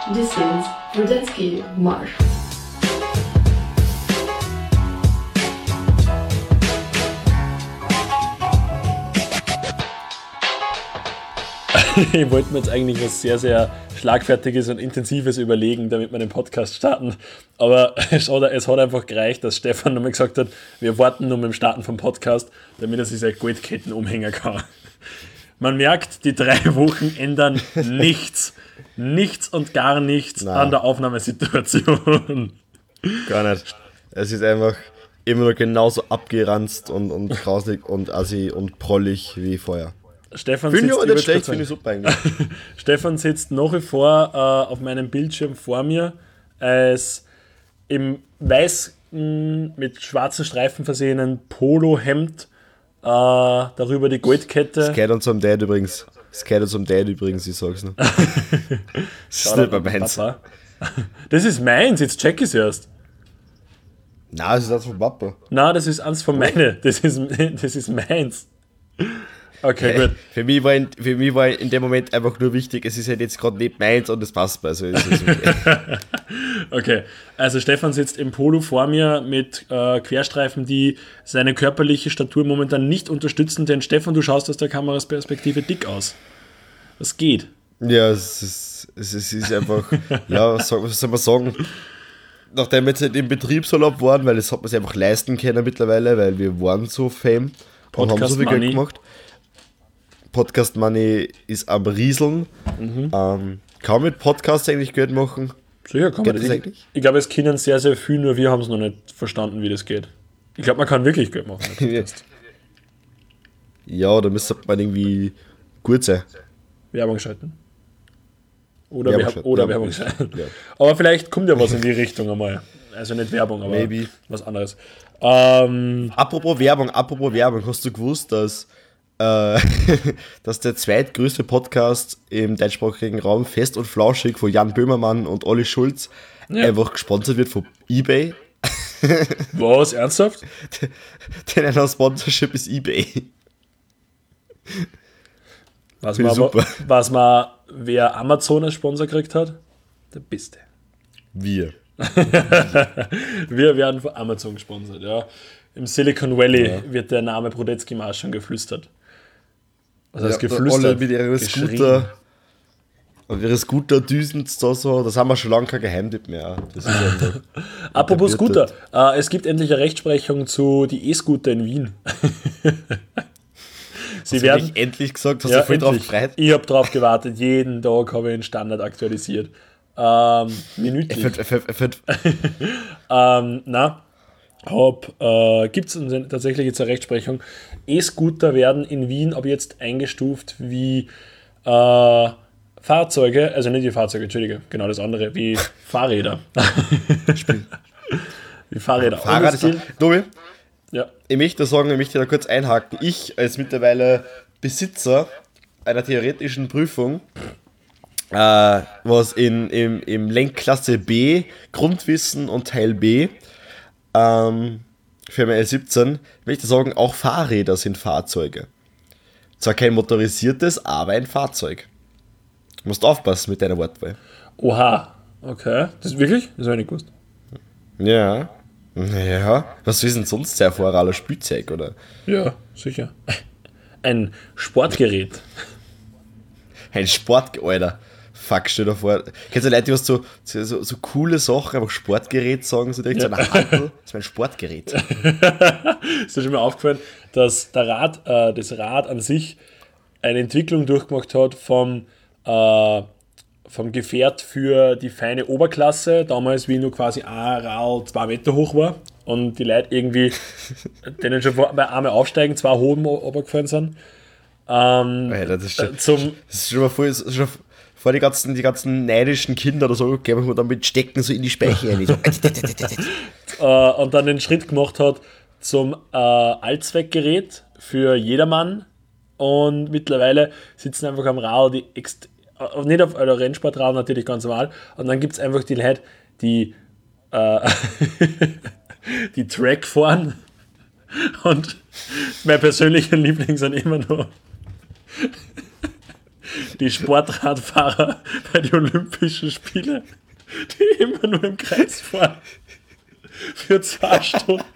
This is Radetzky Marsch. Ich wollte mir jetzt eigentlich was sehr, sehr Schlagfertiges und Intensives überlegen, damit wir den Podcast starten. Aber es hat einfach gereicht, dass Stefan nochmal gesagt hat, wir warten nur mit dem Starten vom Podcast, damit er sich seine Goldketten umhängen kann. Man merkt, die 3 Wochen ändern nichts. Nichts und gar nichts an der Aufnahmesituation. Gar nicht. Es ist einfach immer noch genauso abgeranzt und grausig und assi und prollig wie vorher. Stefan finde ich super eigentlich. Stefan sitzt nach wie vor auf meinem Bildschirm vor mir, als im weißen, mit schwarzen Streifen versehenen Polohemd, darüber die Goldkette. Es geht uns um Dad übrigens. Ich sag's noch. Das ist nicht mehr meins. Papa. Das ist meins, jetzt check ich es erst. Nein, das ist eins von Papa. Nein, das ist eins von meine. Das ist meins. Okay, gut. Für mich war in dem Moment einfach nur wichtig, es ist halt jetzt gerade nicht meins und es passt mir. Also ist es okay. Okay, also Stefan sitzt im Polo vor mir mit Querstreifen, die seine körperliche Statur momentan nicht unterstützen, denn Stefan, du schaust aus der Kamerasperspektive dick aus. Was geht? Ja, es ist einfach, ja, was soll man sagen? Nachdem wir jetzt nicht im Betriebsurlaub waren, weil das hat man sich einfach leisten können mittlerweile, weil wir waren so fame und haben so viel Geld gemacht. Podcast Money ist am Rieseln. Kann man mit Podcasts eigentlich Geld machen? Sicher kann man das eigentlich. Ich glaube, es können sehr, sehr viel, nur wir haben es noch nicht verstanden, wie das geht. Ich glaube, man kann wirklich Geld machen. Ja, da müsste man irgendwie gut sein. Werbung schalten. Oder Werbung schalten. Ja. Aber vielleicht kommt ja was in die Richtung einmal. Also nicht Werbung, aber Maybe. Was anderes. Apropos Werbung, hast du gewusst, dass der zweitgrößte Podcast im deutschsprachigen Raum, Fest und Flauschig, von Jan Böhmermann und Olli Schulz, einfach gesponsert wird von eBay? Was? Ernsthaft? Denn ein Sponsorship ist eBay. Weiß man, wer Amazon als Sponsor gekriegt hat? Der Beste. Wir werden von Amazon gesponsert, ja. Im Silicon Valley wird der Name Radetzky Marsch schon geflüstert. Was heißt geflüstert? Alle mit ihren Scooter. Und ihre Scooter-Düsen da so, das haben wir schon lange kein Geheimtipp mehr. Das ist Apropos Scooter, es gibt endlich eine Rechtsprechung zu die E-Scooter in Wien. Sie werden endlich gesagt, hast du voll drauf gefreut? Ich habe drauf gewartet, jeden Tag habe ich den Standard aktualisiert. Minütlich. Gibt es tatsächlich jetzt eine Rechtsprechung. E-Scooter werden in Wien ab jetzt eingestuft wie Fahrzeuge, also nicht wie Fahrzeuge, Entschuldige, genau das andere, wie Fahrräder. Wie Fahrräder. Tobi, ja. ich möchte da kurz einhaken. Ich als mittlerweile Besitzer einer theoretischen Prüfung, was im Lenkklasse B, Grundwissen und Teil B, für mein L17, möchte ich sagen, auch Fahrräder sind Fahrzeuge. Zwar kein motorisiertes, aber ein Fahrzeug. Du musst aufpassen mit deiner Wortwahl. Oha, okay. Das ist wirklich? Das habe ich nicht gewusst. Ja. Naja, was ist denn sonst sehr vorher? Spielzeug, oder? Ja, sicher. Ein Sportgerät. Ein Alter. Fuck, stell dir vor. Kennst du Leute, die was so coole Sachen, einfach Sportgerät sagen, so direkt so ein Handel? Das ist mein Sportgerät. Ist dir schon mal aufgefallen, dass das Rad an sich eine Entwicklung durchgemacht hat vom Gefährt für die feine Oberklasse, damals wie nur quasi ein Rad 2 Meter hoch war und die Leute irgendwie, denen schon bei einmal aufsteigen, 2 Hoben runtergefallen sind. Alter, das ist schon mal voll, vor die ganzen neidischen Kinder oder so, gehen wir dann mit Stecken so in die Speiche rein. So. Und dann den Schritt gemacht hat zum Allzweckgerät für jedermann. Und mittlerweile sitzen einfach am Rad, die nicht auf einer Rennsportrad natürlich ganz normal. Und dann gibt es einfach die Leute, die die Track fahren. Und mein persönlicher Liebling sind immer noch die Sportradfahrer bei den Olympischen Spielen, die immer nur im Kreis fahren. Für 2 Stunden.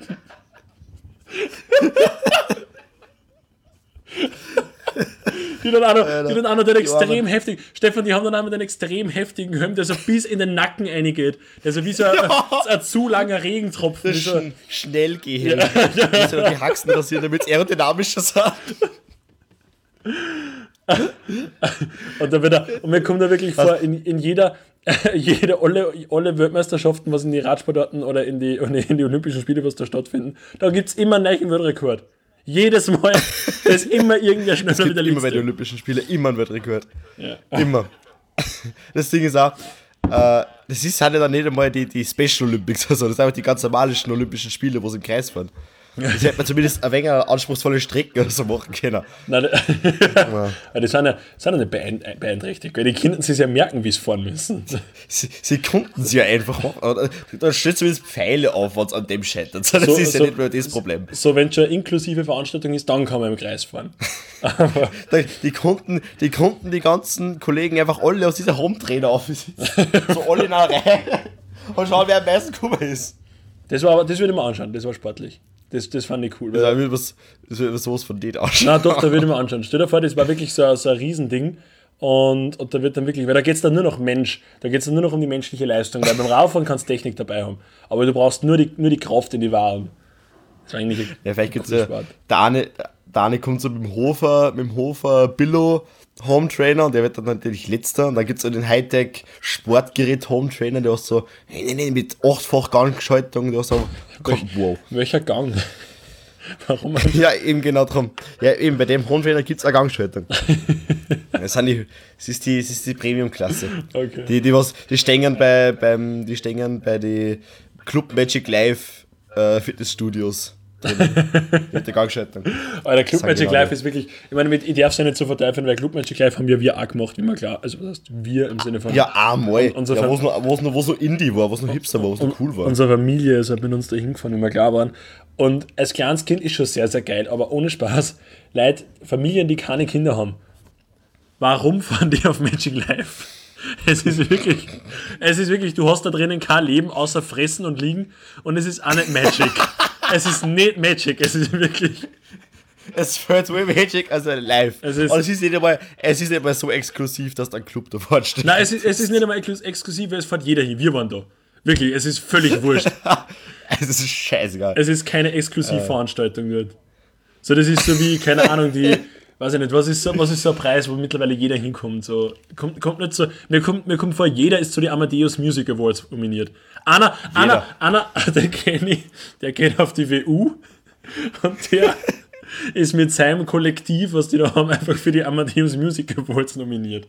Die dann auch noch den extrem heftigen, Stefan, die haben dann auch mit einem extrem heftigen Helm, der so bis in den Nacken reingeht. Der so wie so ein zu langer Regentropfen. Das ist schnell gehen. Muss ja die Haxen rasieren, damit es aerodynamischer sagt. Und mir kommt da wirklich vor, in jede alle Weltmeisterschaften, was in die Radsportarten oder in die Olympischen Spiele, was da stattfinden, da gibt es immer einen neuen Weltrekord. Jedes Mal, da ist immer irgendwer schneller wie der Letzte. Immer bei den Olympischen Spielen, immer ein Weltrekord. Ja. Immer. Das Ding ist auch, das sind ja dann nicht einmal die Special Olympics, also das sind einfach die ganz normalen Olympischen Spiele, wo sie im Kreis fahren. Das hätte man zumindest ein wenig anspruchsvolle Strecken oder so machen können. Nein, die sind ja nicht beeinträchtigt, weil die Kinder sich ja merken, wie sie fahren müssen. Sie konnten es ja einfach machen. Da steht zumindest Pfeile auf, wenn es an dem scheitert. Das ist ja nicht mehr das Problem. So, wenn es schon eine inklusive Veranstaltung ist, dann kann man im Kreis fahren. Aber die konnten die ganzen Kollegen einfach alle aus dieser Home-Trainer aufsitzen. So alle in einer Reihe. Und schauen, wer am meisten gekommen ist. das würde ich mir anschauen, das war sportlich. Das fand ich cool. Das wird sowas von denen anschauen. Nein, doch, da würde ich mir anschauen. Stell dir vor, das war wirklich so ein Riesending. Und da wird dann wirklich, weil da geht es dann nur noch da geht es dann nur noch um die menschliche Leistung, weil beim Rauffahren kannst du Technik dabei haben. Aber du brauchst nur die Kraft in die Waren. Das war eigentlich vielleicht gibt es ja, der eine kommt so mit dem Hofer Billo Home Trainer und der wird dann natürlich letzter. Und dann gibt es so den Hightech Sportgerät Home Trainer, der hast so mit 8-fach Gangschaltung, der hast so wow. Welcher Gang? Warum? Ja, eben genau drum. Ja, eben bei dem Home Trainer gibt es eine Gangschaltung. Das ist die Premium-Klasse. Okay. Die stehen bei den Club Magic Live Fitnessstudios. Mit der Gangschaltung. Aber der Club Magic Live ist wirklich, ich meine, ich darf es ja nicht so verteufeln, weil Club Magic Live haben wir auch gemacht, immer klar. Also, was heißt wir im Sinne von. Ja, einmal. Wo es noch Indie war, wo es noch hipster war, wo es noch cool war. Unsere Familie ist halt mit uns da hingefahren, immer klar waren. Und als kleines Kind ist schon sehr, sehr geil, aber ohne Spaß, Leute, Familien, die keine Kinder haben, warum fahren die auf Magic Live? Es ist wirklich, du hast da drinnen kein Leben außer fressen und liegen und es ist auch nicht Magic. Es ist nicht Magic, es ist wirklich. Es fällt mehr Magic als live. Und es ist nicht einmal so exklusiv, dass da ein Club da vorne steht. Nein, es ist nicht einmal exklusiv, es fährt jeder hin. Wir waren da. Wirklich, es ist völlig wurscht. Es ist scheißegal. Es ist keine Exklusivveranstaltung dort. So, das ist so wie, keine Ahnung, weiß ich nicht, was ist so ein Preis, wo mittlerweile jeder hinkommt? So, kommt nicht so, mir kommt vor, jeder ist zu den Amadeus Music Awards nominiert. Einer, den kenne ich, der geht auf die WU und der ist mit seinem Kollektiv, was die da haben, einfach für die Amadeus Music Awards nominiert.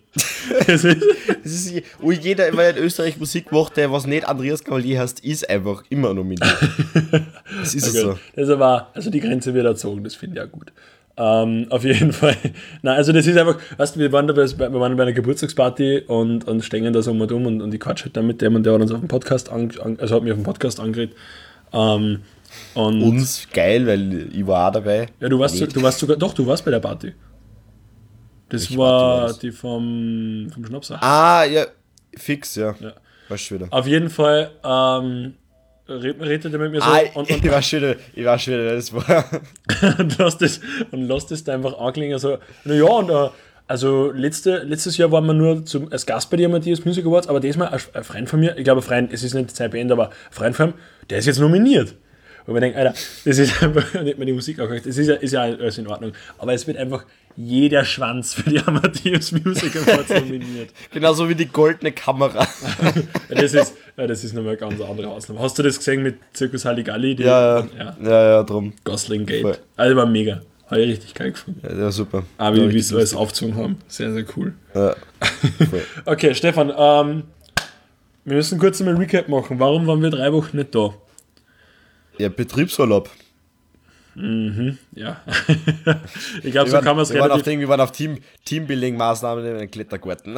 Jeder, weil in Österreich Musik macht, der was nicht Andreas Cavalier heißt, ist einfach immer nominiert. Das ist es so. Also die Grenze wird erzogen, das finde ich auch gut. Auf jeden Fall. Nein, also das ist einfach, weißt du, wir waren bei einer Geburtstagsparty und stehen da so um und ich quatsch halt dann mit dem und der hat uns auf dem Podcast hat mich auf dem Podcast angeredet. Und uns geil, weil ich war auch dabei. Ja, du warst bei der Party. Das war die vom Schnaps. Ah, ja, fix, ja. Weißt du wieder. Auf jeden Fall redet er mit mir so. Ich war schon wieder, das war. und lasst es da einfach anklingen. So, naja, und also letztes Jahr waren wir nur als Gast bei dir Amadeus Music Awards, aber diesmal ein Freund von mir, ich glaube, es ist nicht Zeit beendet, aber ein Freund von ihm, der ist jetzt nominiert. Und man denkt, Alter, das ist einfach nicht mehr die Musik auch. Das ist ja alles in Ordnung. Aber es wird einfach jeder Schwanz für die Amadeus Music Awards nominiert. Genauso wie die goldene Kamera. Das ist nochmal eine ganz andere Ausnahme. Hast du das gesehen mit Circus Halligalli? Ja, drum. Gosling Gate. Voll. Also war mega. Habe ich richtig geil gefunden. Ja, super. Aber wie sie alles aufgezogen haben. Sehr, sehr cool. Ja. Okay, Stefan, wir müssen kurz einmal ein Recap machen. Warum waren wir 3 Wochen nicht da? Ja, Betriebsurlaub. Ja. Ich glaube, so kann man es relativ... Wir waren auf Teambuilding-Maßnahmen in Klettergarten.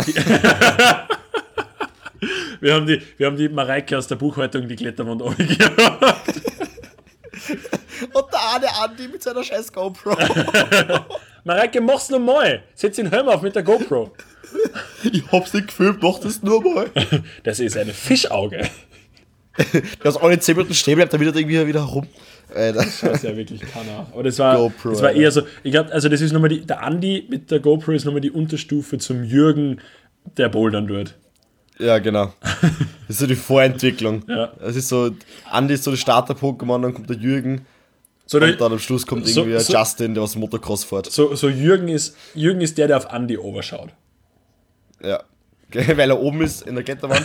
Wir haben die Mareike aus der Buchhaltung die Kletterwand runtergebracht. Und der eine Andi mit seiner scheiß GoPro. Mareike, mach's nochmal. Setz den Helm auf mit der GoPro. Ich hab's nicht gefilmt, mach das nur mal. Das ist eine Fischauge. Das alle 10 Minuten stehen bleibt, dann wieder irgendwie wieder rum. Das ist ja wirklich keiner. Aber das war GoPro, eher so, ich glaube, also das ist nochmal der Andi mit der GoPro ist nochmal die Unterstufe zum Jürgen, der bouldern wird. Ja, genau. Das ist so die Vorentwicklung. Ja. Es ist so, Andi ist so der Starter-Pokémon, dann kommt der Jürgen So, und dann am Schluss kommt irgendwie ein Justin, der was Motocross fährt. so Jürgen ist der auf Andi overschaut. Ja. Weil er oben ist in der Kletterwand.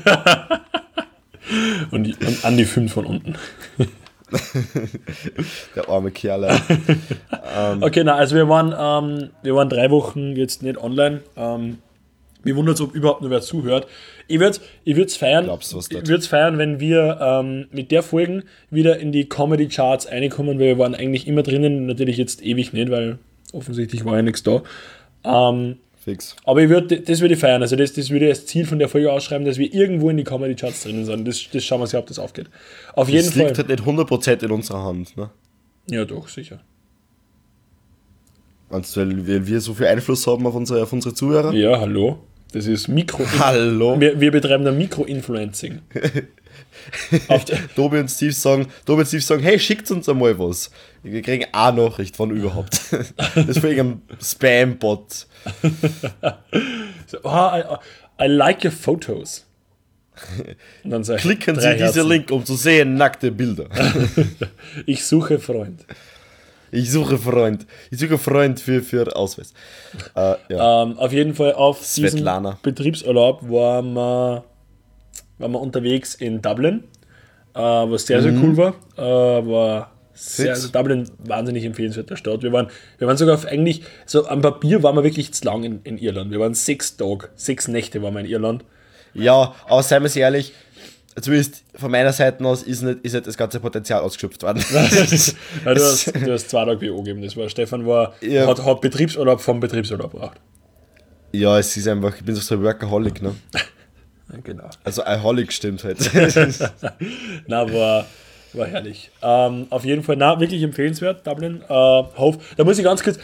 Und Andi filmt von unten. Der arme Kerl. Okay, also wir waren 3 Wochen jetzt nicht online. Mir wundert es, ob überhaupt nur wer zuhört. Ich würde es feiern, Glaubst du, was das? ich würd's feiern, wenn wir mit der Folge wieder in die Comedy-Charts reinkommen, weil wir waren eigentlich immer drinnen, natürlich jetzt ewig nicht, weil offensichtlich war ja nichts da. Fix. Aber das würde ich feiern, also das würde ich als Ziel von der Folge ausschreiben, dass wir irgendwo in die Comedy-Charts drinnen sind. Das schauen wir uns ja, ob das aufgeht. Auf jeden Das Fall. liegt halt nicht 100% in unserer Hand. Ne? Ja, doch, sicher. Meinst du, weil wir so viel Einfluss haben auf unsere Zuhörer? Ja, hallo. Das ist Hallo. Wir betreiben da Mikro-Influencing. Tobi und Steve sagen, hey, schickt uns einmal was. Wir kriegen eine Nachricht von überhaupt. Das ist für irgendein Spam-Bot. So, I like your photos. Und dann sag ich, Klicken 3 Sie diesen Herzen. Link, um zu sehen nackte Bilder. Ich suche Freund. Ich suche Freund für Ausweis. Ja. Auf jeden Fall auf Svetlana. diesem Betriebsurlaub waren wir unterwegs in Dublin, was sehr, sehr cool war. War sehr, also Dublin, wahnsinnig empfehlenswerte Stadt. Wir waren sogar auf eigentlich, so am Papier waren wir wirklich zu lang in Irland. Wir waren 6 Nächte waren wir in Irland. Ja, aber seien wir ehrlich, zumindest von meiner Seite aus ist nicht das ganze Potenzial ausgeschöpft worden. Weil du hast 2 Tage BO gegeben. Das war, Stefan hat Betriebsurlaub vom Betriebsurlaub gebracht. Ja, es ist einfach, ich bin so ein Workaholic, ne? Genau. Also Aholic stimmt halt. Na, war herrlich. Auf jeden Fall, wirklich empfehlenswert, Dublin. Hove. Da muss ich ganz kurz.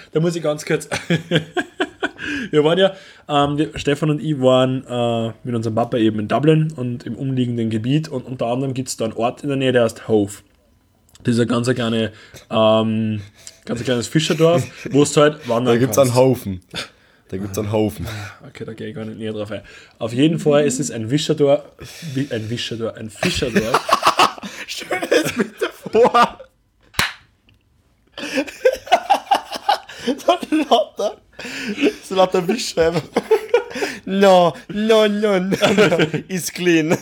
Wir waren ja, Stefan und ich waren mit unserem Papa eben in Dublin und im umliegenden Gebiet und unter anderem gibt es da einen Ort in der Nähe, der heißt Hove. Das ist ein ganz kleines Fischerdorf, wo es halt wandern Da gibt es einen Haufen. Okay, da gehe ich gar nicht näher drauf ein. Auf jeden Fall ist es ein Fischerdorf. Stell dir das bitte vor. So lauter Wischschreiber. No. Ist clean.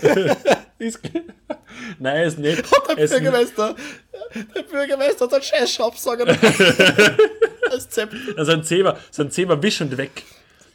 Nein, ist nicht. Der Bürgermeister hat einen scheiß Schraubsager. Als Zepp. Also ein Zebra wisch und weg.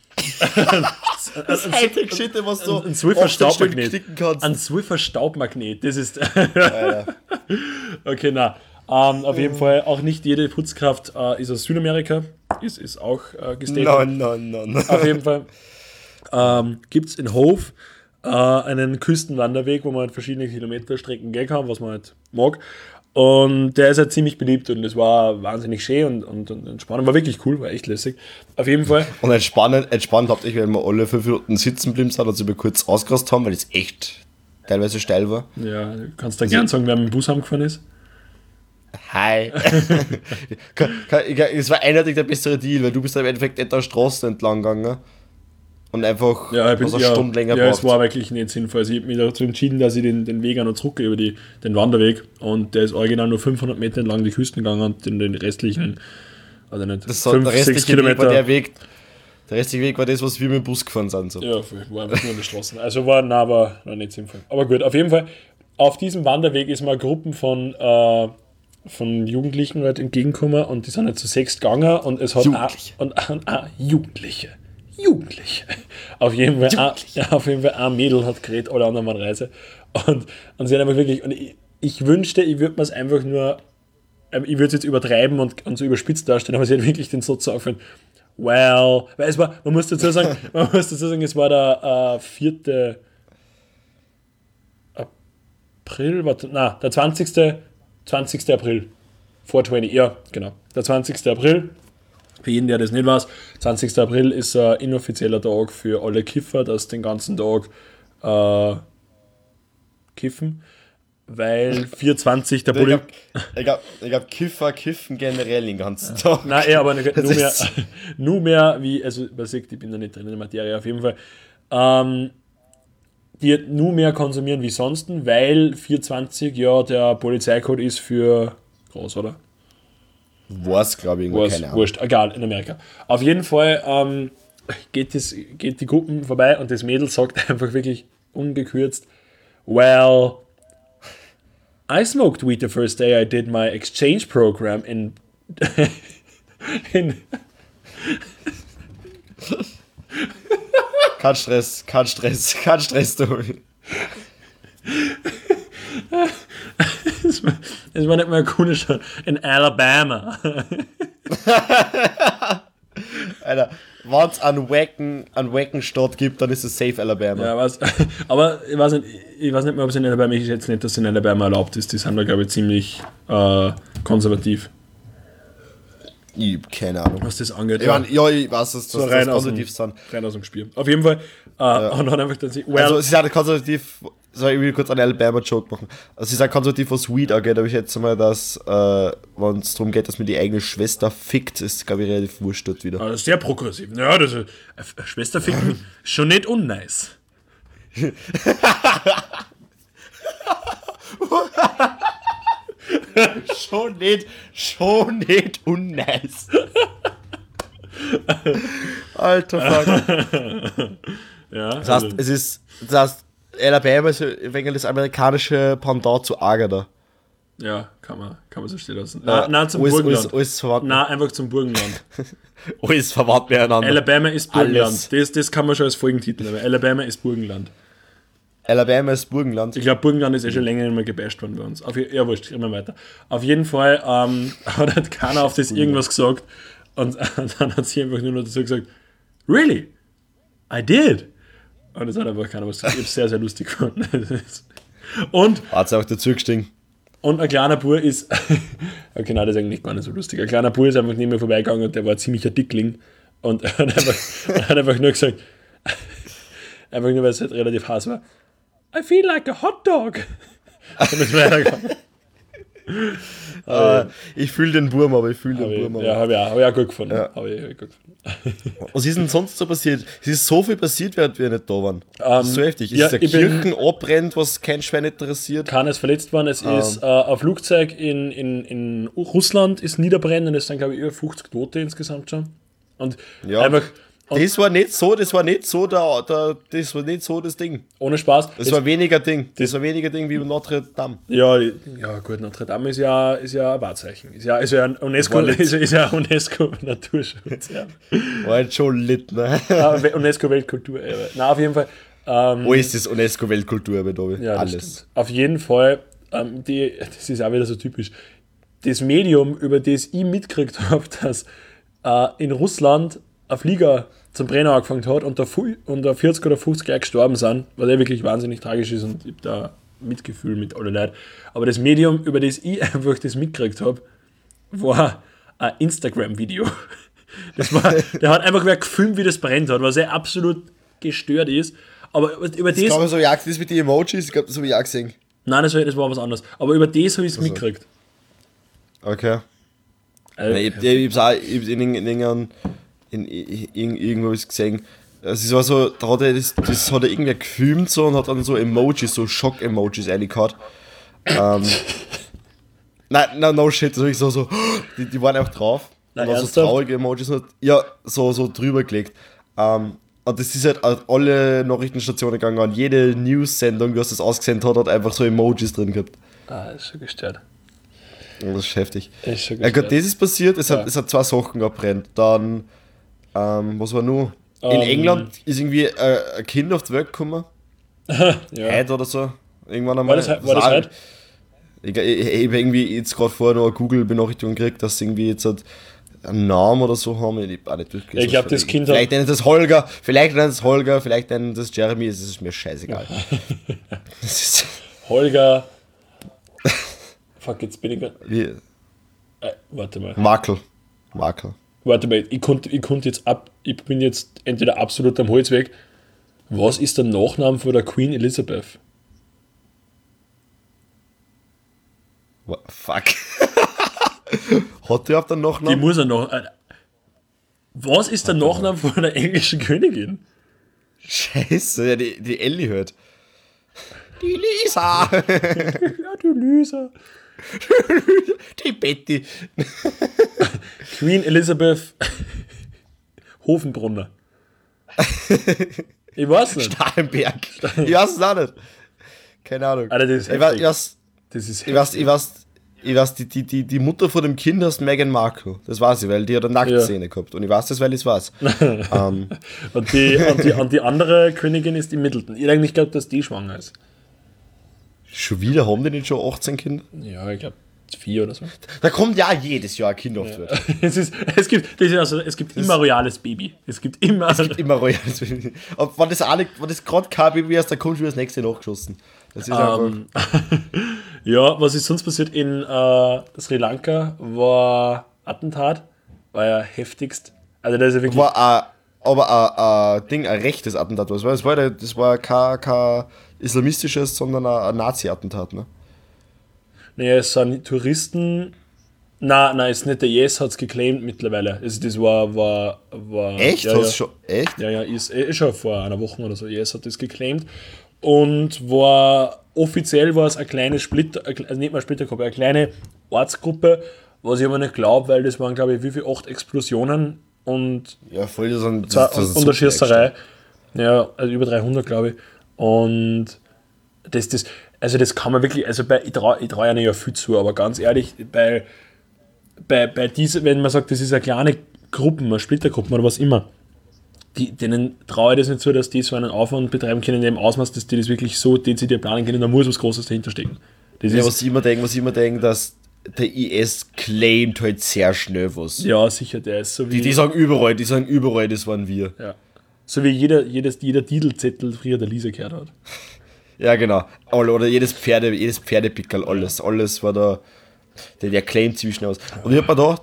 Das Hightech-Shit, was du ein Swiffer 18 Stück Staubmagnet. knicken kannst. Ein Swiffer Staubmagnet, das ist. Ja. Okay, auf jeden Fall auch nicht jede Putzkraft ist aus Südamerika. Ist auch gestatet. No. Auf jeden Fall gibt es in Hove einen Küstenwanderweg, wo man halt verschiedene Kilometerstrecken gehen kann, was man halt mag. Und der ist halt ziemlich beliebt und es war wahnsinnig schön und entspannend. War wirklich cool, war echt lässig. Auf jeden Fall. Und entspannt hauptsächlich, weil wir alle 5 Minuten sitzen geblieben sind und sie kurz ausgerast haben, weil es echt teilweise steil war. Ja, du kannst dann gern sagen, wer mit dem Bus heimgefahren ist. Hi. Es war eindeutig der bessere Deal, weil du bist im Endeffekt nicht an der Straße entlang gegangen und einfach eine Stunde länger Ja, braucht. es war wirklich nicht sinnvoll. Also ich habe mich dazu entschieden, dass ich den Weg auch noch zurückgehe über den Wanderweg und der ist original nur 500 Meter entlang die Küsten gegangen und den restlichen, also nicht, der restliche 6 Kilometer. Der restliche Weg war das, was wir mit dem Bus gefahren sind. So. Ja, war einfach nur eine Straße. Also war nicht sinnvoll. Aber gut, auf jeden Fall, auf diesem Wanderweg ist mal Gruppen von Jugendlichen halt entgegengekommen und die sind halt zu 6 gegangen und es hat Jugendliche. Jugendliche. Auf jeden Fall ein Mädel hat geredet, alle anderen waren Reise. Und sie hat einfach wirklich, und ich wünschte, ich würde mir es einfach nur, ich würde es jetzt übertreiben und so überspitzt darstellen, aber sie hat wirklich den Satz aufgehört. Well, weil es war, man muss dazu sagen, es war der 4. April, der 20. April. 420, ja, genau. Der 20. April. Für jeden, der das nicht weiß, 20. April ist ein inoffizieller Tag für alle Kiffer, dass den ganzen Tag kiffen, weil 420 der Bulli... Ich glaub, Kiffer kiffen generell den ganzen Tag. Nein, aber nur mehr wie, also was ich bin da nicht drin in der Materie, auf jeden Fall, die nur mehr konsumieren wie sonst, weil 420 ja der Polizeicode ist für groß, oder? War's, glaube ich, keine Ahnung. Wurscht, egal, in Amerika. Auf jeden Fall geht die Gruppen vorbei und das Mädel sagt einfach wirklich ungekürzt, well, I smoked weed the first day I did my exchange program in Kein Stress, Tobi. Das war nicht mal ein Kunde in Alabama. Alter, wenn es einen wacken Stadt gibt, dann ist es safe Alabama. Ja, was, aber ich weiß nicht mehr, ob es in Alabama ist. Ich schätze nicht, dass es in Alabama erlaubt ist. Die sind da, glaube ich, ziemlich konservativ. Ich hab keine Ahnung. Was das angeht. Ich weiß, dass das konservativ sind. Rein aus dem Spiel. Auf jeden Fall. Und dann einfach dann also, sie sind konservativ. Ich will kurz einen Alabama-Joke machen. Also, sie sind konservativ, was Weed angeht, aber ich schätze mal, dass, wenn es darum geht, dass man die eigene Schwester fickt, ist, glaube ich, relativ wurscht dort wieder. Also sehr progressiv. Ja, das ist, Schwester ficken ist schon nicht unnice. schon nicht unnice. Alter Fuck. Ja, Das heißt, Alabama ist ein wenig das amerikanische Pendant zu Agatha. ja, kann man so stehen lassen. Nein, zum Burgenland. Alles verwandt. Nein, einfach zum Burgenland. Alles verwandt miteinander. Alabama ist Burgenland. Alles. Das kann man schon als Folgentitel nehmen. Alabama ist Burgenland. Alabama ist Burgenland. Ich glaube, Burgenland ist schon länger nicht mehr gebasht worden bei uns. Ja, wurscht, immer weiter. Auf jeden Fall hat halt keiner auf das irgendwas gesagt. Und dann hat sie einfach nur noch dazu gesagt, really? I did. Und das hat einfach keiner was gesagt. Ich habe es sehr, sehr lustig gefunden. Und Hat sie auch dazu gestiegen. Und ein kleiner Bub ist, okay, nein, das ist eigentlich gar nicht so lustig. Ein kleiner Bub ist einfach neben mir vorbeigegangen und der war ziemlich ein Dickling und hat einfach nur gesagt, einfach nur, weil es halt relativ heiß war, I feel like a hot dog. Und ist weitergegangen. Ich fühle den Burm, aber ich fühle den Burm. Ja, habe ich auch gut gefunden. Ja. Hab ich gut gefunden. Was ist denn sonst so passiert? Es ist so viel passiert, während wir nicht da waren. Das ist so heftig. Es ja, ist eine Kirchen abbrennt, was kein Schwein interessiert. Keiner ist verletzt worden. Es ist ein Flugzeug in Russland ist niederbrennen. Es sind, glaube ich, über 50 Tote insgesamt schon. Und Ja. einfach... Das war nicht so das Ding. Ohne Spaß. Das war weniger Ding. Das war weniger Ding wie Notre Dame. Ja, gut, Notre Dame ist ja ein Wahrzeichen. Ist ja ein UNESCO, Naturschutz. Ja. War jetzt schon lit, ne? UNESCO Weltkulturerbe. Na, auf jeden Fall. Alles ist UNESCO Weltkulturerbe, da. Ja, alles. Stimmt. Auf jeden Fall, das ist auch wieder so typisch. Das Medium, über das ich mitgekriegt habe, dass in Russland ein Flieger zum Brennen angefangen hat und da 40 oder 50 gleich gestorben sind, was ja wirklich wahnsinnig tragisch ist und ich habe da Mitgefühl mit allen Leuten. Aber das Medium, über das ich einfach das mitgekriegt habe, war ein Instagram-Video. Der hat einfach wer gefilmt, wie das brennt hat, was ja absolut gestört ist. Aber über das... Ich glaube, so jagst das mit den Emojis, ich glaube, das habe ich auch gesehen. Nein, das war was anderes. Aber über das habe ich es mitgekriegt. Okay. Ich habe irgendwo gesehen. Es war so, da hat das hat er irgendwer gefilmt so und hat dann so Emojis, so Schock-Emojis reingehauen. Nein, no shit, das ich so die waren auch drauf. Nein, und dann so traurige Emojis, ja, so drüber gelegt. Und das ist halt an alle Nachrichtenstationen gegangen, an jede News-Sendung, was das ausgesendet hat einfach so Emojis drin gehabt. Das ist schon gestört. Ja, das ist heftig. Ist schon Ja, gestört. Gott, das ist passiert, es hat zwei Sachen abbrennt. Dann, was war noch? In England ist irgendwie ein Kind auf die Welt gekommen. Ja. Heute oder so. Irgendwann einmal. War das heute? Ich habe irgendwie jetzt gerade vorher noch eine Google-Benachrichtigung gekriegt, dass sie irgendwie jetzt halt einen Namen oder so haben. Ich habe auch nicht durchgelesen. Ich glaube, das Kind vielleicht nennen das Holger, vielleicht nennen das Jeremy, es ist mir scheißegal. Das ist Holger. Fuck, jetzt bin ich. wie, Warte mal. Markel. Warte mal, ich bin jetzt entweder absolut am Holzweg. Was ist der Nachname von der Queen Elizabeth? Fuck. Hat die überhaupt einen Die Nachnamen? muss er noch. Was ist der Nachname von einer englischen Königin? Scheiße, ja, die Ellie hört. Die Lisa. Ja, du Lüser. Die Betty. Queen Elizabeth Hofenbrunner. Ich weiß nicht. Stahlenberg. Ich weiß es auch nicht. Keine Ahnung. Alter, das ist ich weiß, heftig. Das ist ich weiß, die Mutter von dem Kind heißt Meghan Markle. Das weiß ich, weil die hat eine Nacktszene gehabt. Und ich weiß das, weil ich es weiß. und die andere Königin ist die Middleton. Ich eigentlich glaube, dass die schwanger ist. Schon wieder haben die nicht schon 18 Kinder? Ja, ich glaube 4 oder so. Da kommt ja jedes Jahr ein Kind auf die Welt. Es gibt immer ein royales Baby. Es gibt immer royales Baby. Aber wenn das gerade kein Baby ist, dann kommt schon das nächste nachgeschossen. Das ist einfach. Ja, was ist sonst passiert in Sri Lanka? War Attentat. War ja heftigst. Also da ist ja wirklich. Aber ein rechtes Attentat. Das war kein islamistisches, sondern ein Nazi-Attentat, ne? Naja, es sind Touristen. Nein, ist nicht. Der IS hat es geclaimed mittlerweile. Also das war Echt? Ja, Schon, echt? Ja, ist schon vor einer Woche oder so. IS hat das geclaimed. Und offiziell war es eine kleine also nicht mal Splittergruppe, eine kleine Ortsgruppe, was ich aber nicht glaube, weil das waren, glaube ich, 8 Explosionen und Ja, voll, das und der Schießerei. Ja, also über 300, glaube ich. Und das kann man wirklich, also ich traue ja viel zu, aber ganz ehrlich, bei dieser, wenn man sagt, das ist eine kleine Gruppe, eine Splittergruppe oder was immer, denen traue ich das nicht so, dass die so einen Aufwand betreiben können in dem Ausmaß, dass die das wirklich so dezidiert planen können, da muss was Großes dahinter stecken. Was ich immer denke, dass der IS claimt halt sehr schnell was. Ja, sicher, der ist so wie... Die sagen überall, das waren wir. Ja. So wie jeder Titelzettel früher der Lisa gehört hat. Ja, genau. Oder jedes Pferdepickerl, alles war da, der claimt ziemlich schnell was. Und ich hab mir gedacht,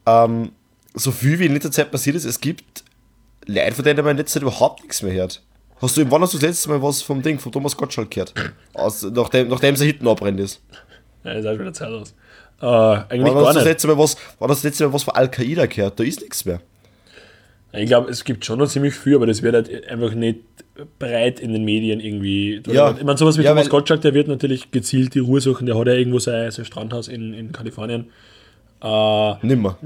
so viel wie in letzter Zeit passiert ist, es gibt Leute, von denen man in letzter Zeit überhaupt nichts mehr hört. Wann hast du das letzte Mal was vom Thomas Gottschalk gehört? Nachdem sein Hitten abbrennt ist. Ja, ist auch schon wieder Zeit aus. Eigentlich Wann gar hast du nicht. das letzte Mal was von Al-Qaida gehört? Da ist nichts mehr. Ich glaube, es gibt schon noch ziemlich viel, aber das wird halt einfach nicht breit in den Medien irgendwie. Ja. Ich meine, sowas wie Ja, Thomas weil- Gottschalk, der wird natürlich gezielt die Ruhe suchen, der hat ja irgendwo sein Strandhaus in Kalifornien. Nimmer.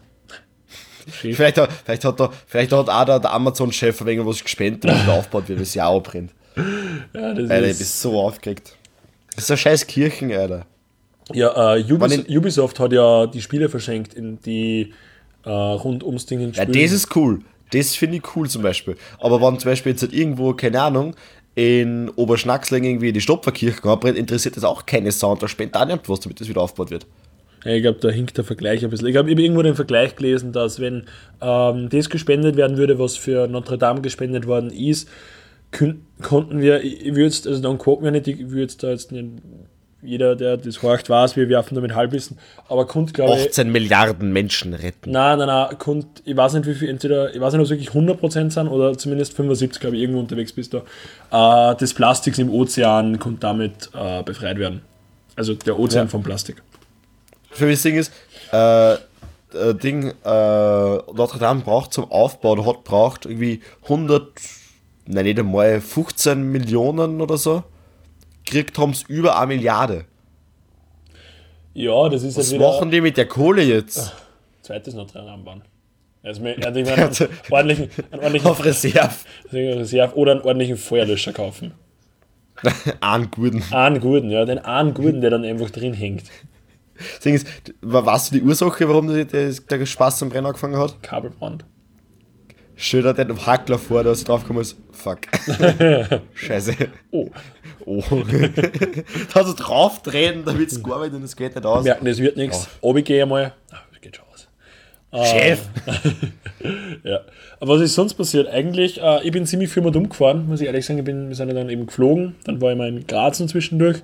Schief. Vielleicht hat auch der Amazon-Chef wegen was gespendet und wieder aufgebaut wird, weil es ja auch brennt. Ja, das Alter, ich ist, bin so aufgeregt. Das ist eine scheiß Kirchen, Alter. ja, Wann Ubisoft hat ja die Spiele verschenkt, in die rund ums Ding Ja, das ist cool. Das finde ich cool zum Beispiel. Aber wenn zum Beispiel jetzt halt irgendwo, keine Ahnung, in Oberschnacksling irgendwie die Stopferkirche abbrennt, interessiert das auch keine Sau und da spendet auch nicht was, damit das wieder aufgebaut wird. Ja, ich glaube, da hinkt der Vergleich ein bisschen. Ich habe irgendwo den Vergleich gelesen, dass wenn das gespendet werden würde, was für Notre Dame gespendet worden ist, konnten wir, ich würde jetzt, also dann quoten wir nicht, ich würde jetzt da jetzt nicht, jeder, der das horcht, weiß, wir werfen damit Halbwissen, aber konnte, glaube ich, 18 Milliarden Menschen retten. nein, ich weiß nicht, wie viel, entweder, ich weiß nicht, ob es wirklich 100% sind oder zumindest 75, glaube ich, irgendwo unterwegs bist da, des Plastiks im Ozean konnte damit befreit werden. Also der Ozean Ja. vom Plastik. Für mich das Ding ist, Notre Dame braucht zum Aufbau, oder hat braucht irgendwie 15 Millionen oder so. Kriegt haben es über 1 Milliarde. Ja, das ist Was halt wieder machen die mit der Kohle jetzt? zweites Notre Dame bauen. Also, ich meine, einen ordentlichen Auf Reserve. Reserve oder einen ordentlichen Feuerlöscher kaufen. Einen guten. Einen guten, ja, den einen guten, der dann einfach drin hängt. Das Ding ist, weißt du die Ursache, warum der Spaß am Rennen angefangen hat? Kabelbrand. Schön, da hat der Hackler vor, da ist draufgekommen ist, fuck. Scheiße. Oh, Oh. Da hast du draufdrehen, damit es gearbeitet und es geht nicht aus. merken, das wird nichts. Runtergehen einmal. Das geht schon aus. Chef! Ja. Aber was ist sonst passiert? Eigentlich, ich bin ziemlich viel mal dumm gefahren, muss ich ehrlich sagen. Wir sind ja dann eben geflogen. Dann war ich mal in Graz zwischendurch.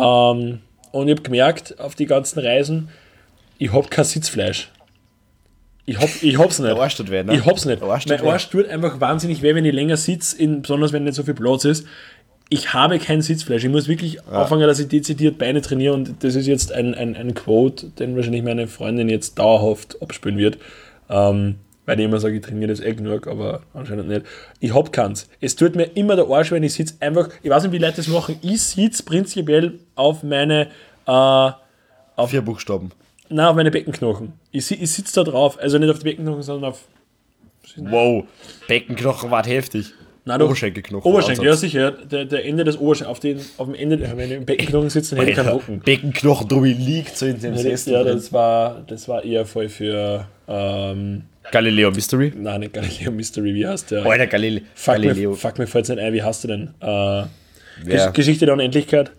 Und ich habe gemerkt, auf die ganzen Reisen, ich habe kein Sitzfleisch. Ich hab's nicht. Der Arsch tut weh, ne? Ich hab's nicht. Der Arsch tut Mein weh. Arsch tut einfach wahnsinnig weh, wenn ich länger sitze, besonders wenn nicht so viel Platz ist. Ich habe kein Sitzfleisch. Ich muss wirklich anfangen, dass ich dezidiert Beine trainiere und das ist jetzt ein Quote, den wahrscheinlich meine Freundin jetzt dauerhaft abspülen wird. Weil ich immer sage, ich trainiere das genug, aber anscheinend nicht. Ich hab keins. Es tut mir immer der Arsch, wenn ich sitze. Einfach, ich weiß nicht, wie Leute das machen. Ich sitze prinzipiell auf meine 4 Buchstaben. Nein, auf meine Beckenknochen. Ich sitze da drauf. Also nicht auf die Beckenknochen, sondern auf... Wow. Beckenknochen war heftig. Nein, doch. Oberschenkelknochen. Oberschenkel, ja sicher. Der Ende des Oberschenkels. Auf dem Ende, wenn ich im Beckenknochen sitze, dann hätte ich keinen Rücken. Beckenknochen, Drubi liegt so in dem Sessel. Ja, das war eher voll für... Galileo Mystery? Nein, nicht Galileo Mystery, wie heißt der? Alter, Galileo. Fuck, mir fällt nicht ein, wie heißt der denn? Wer? Geschichte der Unendlichkeit?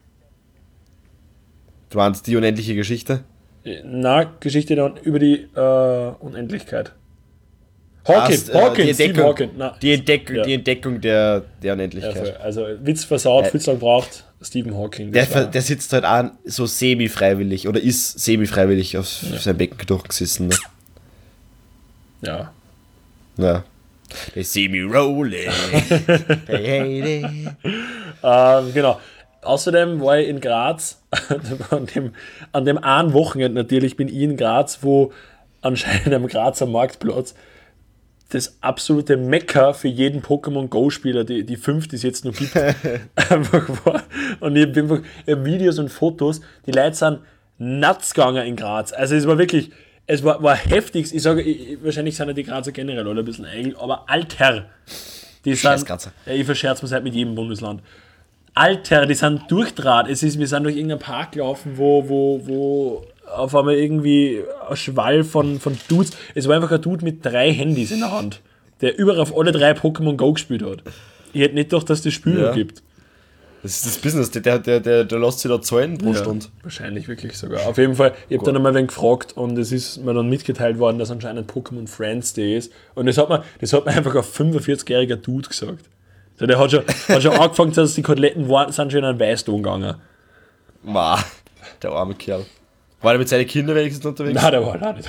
Du meinst die unendliche Geschichte? Na, Geschichte über die Unendlichkeit. Hawking, Stephen Hawking. Na, Die Entdeckung der ja, Unendlichkeit. voll. Also Witz versaut, viel zu lang braucht, Stephen Hawking. Der sitzt halt auch so semi-freiwillig oder ist semi-freiwillig auf seinem Beckenknochen gesessen. Ne? Ja. Ja. They see me rolling. Hey. Genau. Außerdem war ich in Graz, an dem einen Wochenende natürlich bin ich in Graz, wo anscheinend am Grazer Marktplatz das absolute Mekka für jeden Pokémon Go-Spieler, die 5, die es jetzt noch gibt, einfach war. Und ich habe Videos und Fotos, die Leute sind nuts gegangen in Graz. Also es war wirklich, es war heftig. Ich sage, wahrscheinlich sind ja die Grazer generell alle ein bisschen eigen, aber Alter, die sind, ich verscherze mich halt mit jedem Bundesland. Alter, die sind durchdraht. Wir sind durch irgendeinen Park gelaufen, wo auf einmal irgendwie ein Schwall von Dudes. Es war einfach ein Dude mit 3 Handys in der Hand, der überall auf alle 3 Pokémon Go gespielt hat. Ich hätte nicht gedacht, dass es das Spiel noch gibt. Das ist das Business, der lässt sich da zahlen pro Stunde. Wahrscheinlich wirklich sogar. Auf jeden Fall, ich habe dann einmal wen gefragt und es ist mir dann mitgeteilt worden, dass anscheinend Pokémon Friends Day ist. Und das hat mir einfach ein 45-jähriger Dude gesagt. So, der hat schon angefangen, dass die Koteletten sind schon in einen Weißton gegangen. Ma, der arme Kerl. War der mit seinen Kindern wenigstens unterwegs? Nein, der war halt auch nicht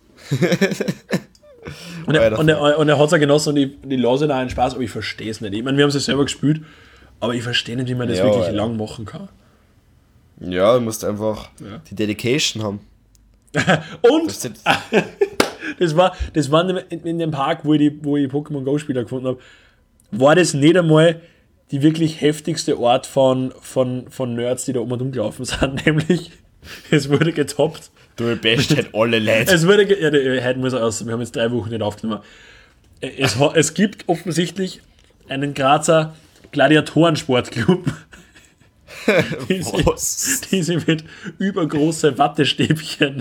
da. und er hat es auch genossen und ich lasse da einen Spaß, aber ich verstehe es nicht. Ich meine, wir haben es ja selber gespielt, aber ich verstehe nicht, wie man das wirklich lang machen kann. Ja, du musst einfach die Dedication haben. Und das war in dem Park, wo ich Pokémon Go-Spieler gefunden habe, war das nicht einmal die wirklich heftigste Art von Nerds, die da um und um gelaufen sind, nämlich es wurde getoppt. Du best halt alle Leute. Heute muss er aus, wir haben jetzt 3 Wochen nicht aufgenommen. Es gibt offensichtlich einen Grazer Gladiatorensportclub, die sie mit übergroße Wattestäbchen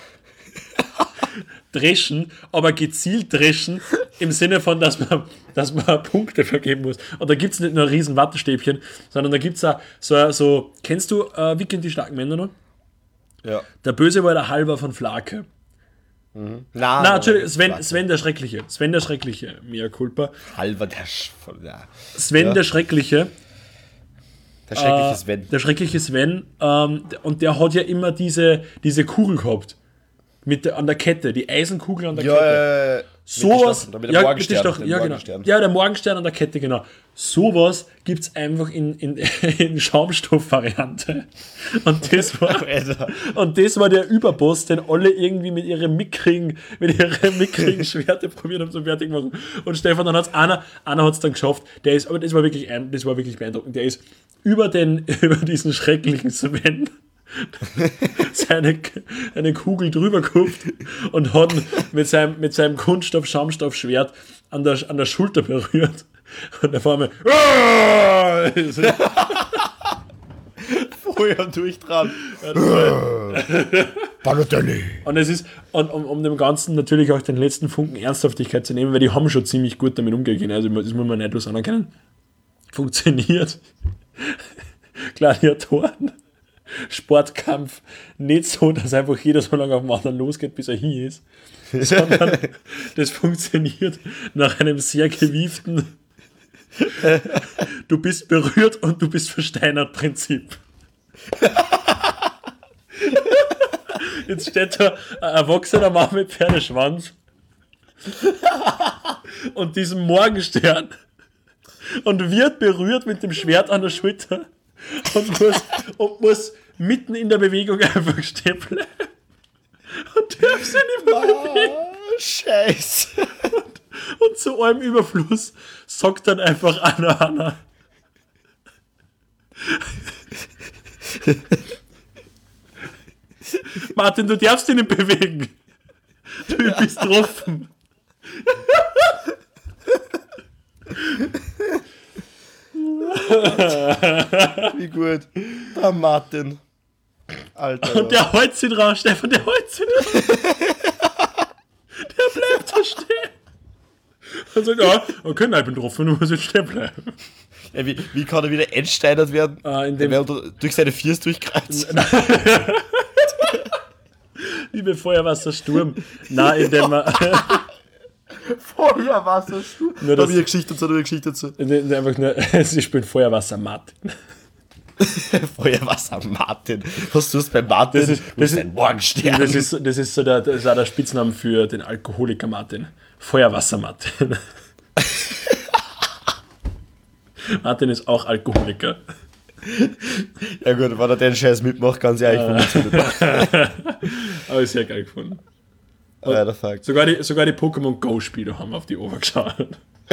dreschen, aber gezielt dreschen, im Sinne von, dass man Punkte vergeben muss. Und da gibt es nicht nur ein riesen Wattestäbchen, sondern da gibt es auch so, kennst du Vicky und die starken Männer noch? Ja. Der Böse war der Halber von Flake. Nein, Entschuldigung, Sven der Schreckliche, mea culpa. Halber Der Schreckliche. Der schreckliche Sven. Der schreckliche Sven. Und der hat ja immer diese Kugel gehabt. An der Kette, die Eisenkugel an der Kette. Sowas. Mit dem Morgenstern. Genau. Ja, der Morgenstern an der Kette, genau. Sowas gibt es einfach in Schaumstoff-Variante. Und das war der Überboss, den alle irgendwie mit ihren mickrigen Schwerte probiert haben zu fertig machen. Und Stefan, dann hat es einer hat es dann geschafft. Aber das war wirklich beeindruckend. Der ist über diesen schrecklichen Sven eine Kugel drüber gehabt und hat mit seinem Kunststoff-Schaumstoff-Schwert an der Schulter berührt. Und auf einmal Feuer durchtran. Und es ist, um dem Ganzen natürlich auch den letzten Funken Ernsthaftigkeit zu nehmen, weil die haben schon ziemlich gut damit umgegangen. Also das muss man neidlos anerkennen. Funktioniert. Gladiatoren. Sportkampf nicht so, dass einfach jeder so lange auf den anderen losgeht, bis er hier ist, sondern das funktioniert nach einem sehr gewieften du bist berührt und du bist versteinert Prinzip. Jetzt steht da ein erwachsener Mann mit Pferdeschwanz und diesem Morgenstern und wird berührt mit dem Schwert an der Schulter und muss mitten in der Bewegung einfach stehen bleiben. Und darf sich nicht mehr bewegen. Scheiße. Und zu allem Überfluss sagt dann einfach Anna. Martin, du darfst dich nicht bewegen. Du bist offen. Wie gut. Der Martin. Alter. Und der holt sich raus, Stefan, der holt sich raus. Der bleibt da stehen. Und sagt, ja, okay, nein, ich bin drauf, du musst jetzt stehen bleiben. Ja, wie kann er wieder entsteinert werden? Indem er durch seine Füße durchkreuzt. Liebe Feuerwassersturm. Nein, indem man... Feuerwassersturm. Nur Da das- habe ich eine Geschichte dazu. Einfach nur, sie spielen Feuerwasser Martin. Feuerwasser Martin. Hast du es bei Martin? Das ist ein Morgenstern. Das ist so das ist auch der Spitzname für den Alkoholiker Martin. Feuerwasser Martin. Martin ist auch Alkoholiker. Ja gut, wenn er den Scheiß mitmacht, kann sie eigentlich von uns mitmachen. Aber ist sehr geil gefunden. Alter, fuck. Sogar die Pokémon Go-Spiele haben auf die Ober geschaut.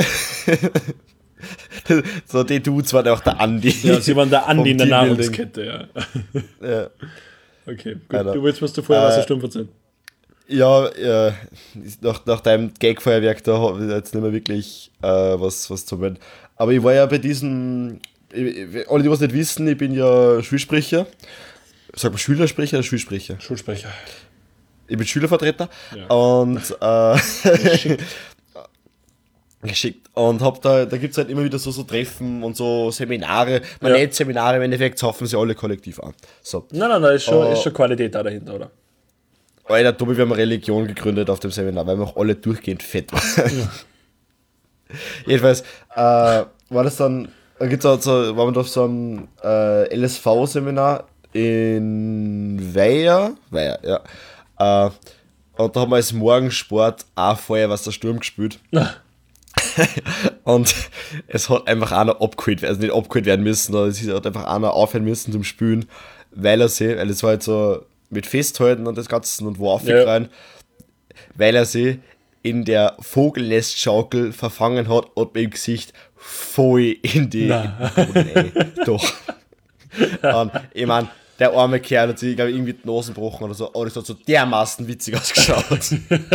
So, die Dudes waren auch der Andi. Ja, sie waren der Andi in der Teambuilding. Nahrungskette, ja. Ja. Okay, gut. Alter. Du willst was du Feuerwassersturm erzählen? Ja, nach deinem Gag-Feuerwerk, da habe ich jetzt nicht mehr wirklich was zu meinen. Aber ich war ja bei diesem, alle, die was nicht wissen, ich bin ja Schulsprecher. Sag mal Schülersprecher oder Schulsprecher? Schulsprecher. Ich bin Schülervertreter Ja. und geschickt. Und da gibt es halt immer wieder so Treffen und so Seminare. Man nennt Seminare, im Endeffekt saufen sie alle kollektiv an. So. Nein, ist schon Qualität da dahinter, oder? Alter, Tobi, wir haben eine Religion gegründet auf dem Seminar, weil wir auch alle durchgehend fett waren. Ja. Jedenfalls, war das dann gibt's auch so, waren wir auf so einem LSV-Seminar in Weiher, ja. Und da haben wir als Morgensport auch Feuerwassersturm gespielt. Und es hat einfach einer abgeholt, also nicht abgeholt werden müssen, sondern es hat einfach einer aufhören müssen zum Spülen, weil es war halt so mit Festhalten und das Ganze und wo aufgekrallen, weil er sie in der Vogelnestschaukel verfangen hat und mit dem Gesicht voll in die Boden, ey. Doch. Und ich meine, der arme Kerl hat sich, glaube ich, irgendwie die Nase gebrochen oder so, aber das hat so dermaßen witzig ausgeschaut.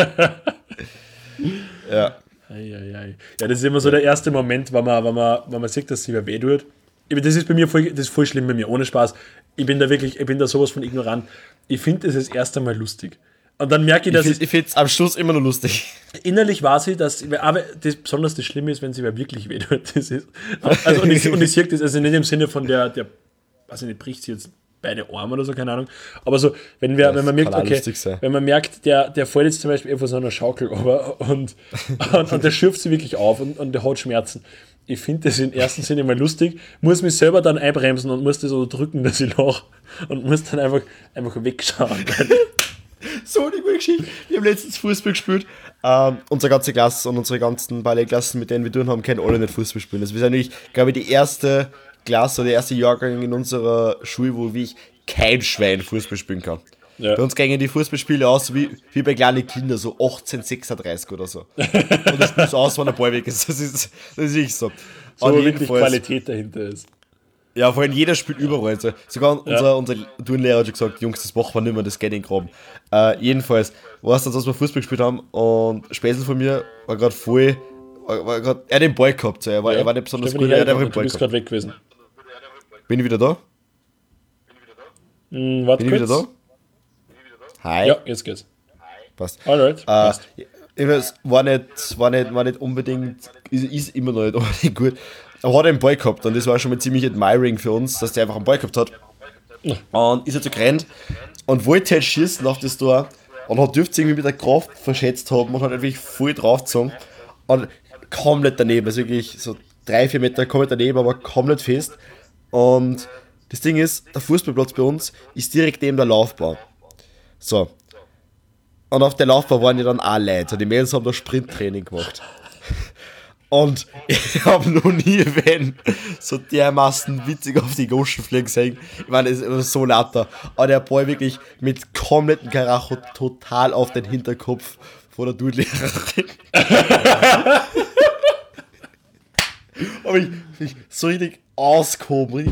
Ja. Ei. Ja, das ist immer so der erste Moment, wenn man sieht, dass sich wer weh tut. Das ist bei mir das ist voll schlimm bei mir, ohne Spaß. Ich bin da sowas von ignorant. Ich finde das erst einmal lustig. Und dann merke ich, dass ich finde es am Schluss immer noch lustig. innerlich weiß ich, dass, aber besonders das Schlimme ist, wenn sie wer wirklich weh tut. Das ist, also, und ich sehe das, also nicht im Sinne von der weiß ich nicht, bricht sie jetzt beide Arme oder so, keine Ahnung. Aber so, wenn man merkt, okay, wenn man merkt, der fällt jetzt zum Beispiel irgendwo so einer Schaukel runter und der schürft sie wirklich auf und der hat Schmerzen. Ich finde das im ersten Sinne mal lustig, muss mich selber dann einbremsen und muss das unterdrücken, dass ich lache und muss dann einfach wegschauen. So eine gute Geschichte. Wir haben letztens Fußball gespielt. Unsere ganze Klasse und unsere ganzen Balletklassen, mit denen wir tun haben, können alle nicht Fußball spielen. Das ist eigentlich, glaube ich, die erste Klasse oder der erste Jahrgang in unserer Schule, wo wirklich kein Schwein Fußball spielen kann. Ja. Bei uns gingen die Fußballspiele aus wie bei kleinen Kindern, so 1836 oder so. Und das spielst du aus, wenn der Ball weg ist. Das ist nicht so. So Und wirklich jedenfalls- Qualität dahinter ist. Ja, vor allem jeder spielt überall. Also sogar unser Turnlehrer hat schon gesagt, Jungs, das machen wir nicht mehr, das geht in den Graben. Jedenfalls, weißt du, dass wir Fußball gespielt haben und Späßel von mir war gerade voll, er hat den Ball gehabt, so. Er war nicht besonders Stefan, gut, er hat einfach den du Ball bist gehabt. gerade weg gewesen. Bin ich wieder da? Warte Bin ich kurz. wieder da? Hi. Ja, jetzt geht's. Passt. Alright, passt. Es war nicht unbedingt, ist immer noch nicht unbedingt gut. Er hat einen Ball gehabt und das war schon mal ziemlich admiring für uns, dass der einfach einen Ball gehabt hat. Und ist halt so gerannt und wollte halt schießen auf das Tor und dürfte irgendwie mit der Kraft verschätzt haben und hat wirklich voll draufgezogen und komplett daneben, also wirklich so 3-4 Meter komplett daneben, aber komplett fest. Und das Ding ist, der Fußballplatz bei uns ist direkt neben der Laufbahn. So, Und auf der Laufbahn waren ja dann auch Leute. Die Mädels haben da Sprinttraining gemacht. Und ich habe noch nie wen so dermaßen witzig auf die Goschen fliegen gesehen. Ich meine, es ist so lauter. Aber der Boy wirklich mit kompletten Karacho total auf den Hinterkopf von der Dudelehrerin. Aber ich so richtig ausgehoben.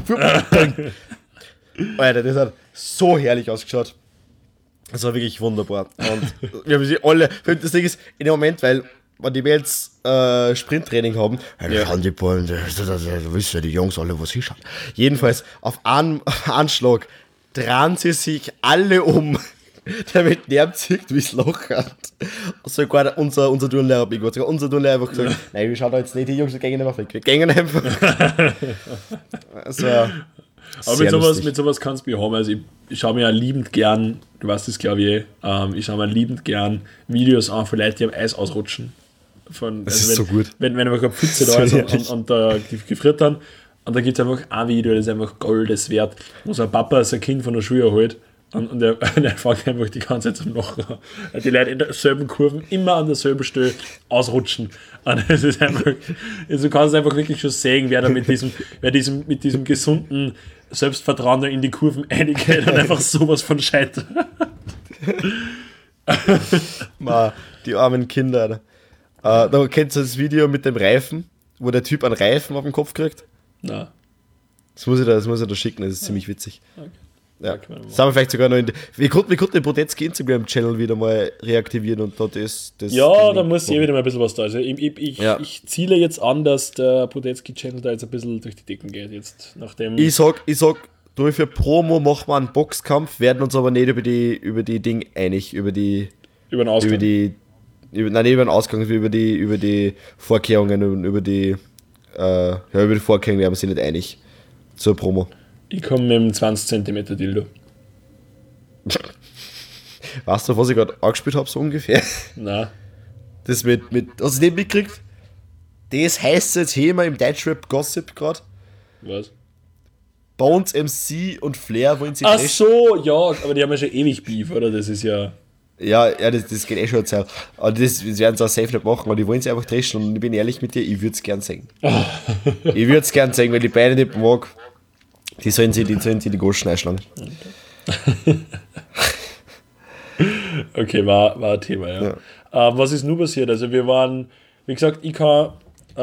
Alter, das hat so herrlich ausgeschaut. Das war wirklich wunderbar. Und wir haben sie alle. Das Ding ist, in dem Moment, weil wenn die Mädels Sprinttraining haben, die Bullen, du wisst ja, die Jungs alle, was hinschauen. Jedenfalls, auf Anschlag drehen sie sich alle um, damit der zieht, wie es Loch hat. Sogar unser Turnlehrer hat mich gesagt. Unser Turnlehrer hat einfach gesagt, nein, wir schauen da jetzt nicht, die Jungs, wir gehen einfach weg. Wir gehen einfach. Also, aber mit sowas kannst du mich haben. Also ich schaue mir ja liebend gern, du weißt das glaube ich, ich schaue mir liebend gern Videos an von Leuten, die am Eis ausrutschen. Das ist so gut. Wenn einfach eine Pfütze da ist und da gefriert dann, und da gibt es einfach ein Video, das ist einfach Goldes wert, wo so ein Papa sein Kind von der Schule holt und der fängt einfach die ganze Zeit zum Lachen. Die Leute in derselben Kurven immer an derselben Stelle ausrutschen. Und es ist einfach, also du kannst einfach wirklich schon sehen, wer da mit diesem gesunden Selbstvertrauen da in die Kurven eingeht und einfach sowas von scheitert. Die armen Kinder. Da kennst du das Video mit dem Reifen, wo der Typ einen Reifen auf den Kopf kriegt? Nein. Das muss ich da schicken, das ist ziemlich witzig. Okay. Ja. Das haben wir vielleicht sogar noch wir konnten den Podetzky Instagram-Channel wieder mal reaktivieren und da das ja, da muss wieder mal ein bisschen was da. Also ich ziele jetzt an, dass der Podetzky-Channel da jetzt ein bisschen durch die Decken geht. Jetzt, nachdem ich sag, für Promo machen wir einen Boxkampf, werden uns aber nicht über die Ding einig, über den Ausgang, über die Vorkehrungen und über die Vorkehrungen werden wir uns nicht einig zur Promo. Ich komme mit einem 20 cm Dildo. Weißt du, was ich gerade angespielt habe, so ungefähr? Nein. Das hast du nicht mitgekriegt? Das heiße Thema im Deutschrap Gossip gerade. Was? Bones MC und Flair wollen sie Ach so, ja, aber die haben ja schon ewig Beef, oder? Das ist ja... Ja, das geht schon Zeit. Aber das werden sie auch safe nicht machen, aber die wollen sie einfach dreschen und ich bin ehrlich mit dir, ich würde es gern sehen. Ich würde es gern sehen, weil die beiden nicht mag. Die sollen sie die Goschen einschlagen. Okay, war ein Thema, ja. Was ist nun passiert? Also wir waren, wie gesagt, ich habe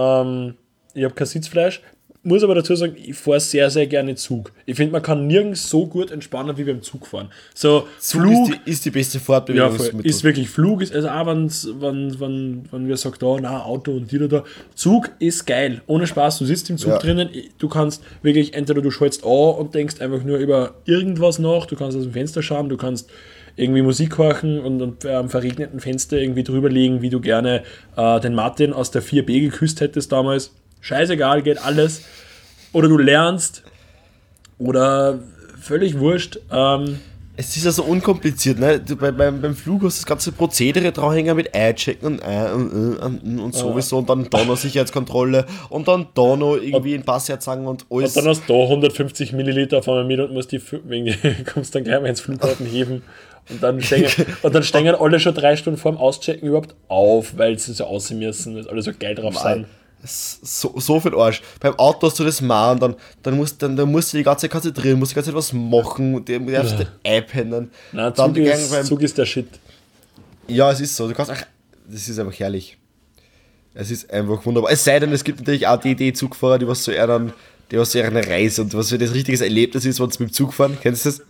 kein Sitzfleisch, muss aber dazu sagen, ich fahre sehr, sehr gerne Zug. Ich finde, man kann nirgends so gut entspannen wie beim Zugfahren. So, Flug ist die beste Fortbewegungsmittel. Ja, ist wirklich Flug, ist, also auch wenn wir sagen, Auto und da. Zug ist geil, ohne Spaß, du sitzt im Zug drinnen, du kannst wirklich, entweder du schaltest an und denkst einfach nur über irgendwas nach, du kannst aus dem Fenster schauen, du kannst irgendwie Musik horchen und am verregneten Fenster irgendwie drüber liegen, wie du gerne den Martin aus der 4B geküsst hättest damals. Scheißegal, geht alles. Oder du lernst. Oder völlig wurscht. Es ist ja so unkompliziert, ne? Beim Flug hast du das ganze Prozedere dranhängen mit einchecken und sowieso und dann da noch Sicherheitskontrolle und dann da noch irgendwie ein Passwort sagen und alles. Und dann hast du da 150 Milliliter auf einmal mit und musst kommst dann gleich mal ins Flughafen heben. Und dann stehen alle schon 3 Stunden vor dem Auschecken überhaupt auf, weil sie so aussehen müssen, weil alle so geil drauf sind. So viel Arsch. Beim Auto hast du das mal und dann musst du die ganze Zeit konzentrieren, musst die ganze Zeit was machen, du darfst einpennen. Nein, Zug ist der Shit. Ja, es ist so. Das ist einfach herrlich. Es ist einfach wunderbar. Es sei denn, es gibt natürlich auch die Zugfahrer, die was zu einer Reise und was für das richtiges Erlebnis ist, wenn sie mit dem Zug fahren. Kennst du das?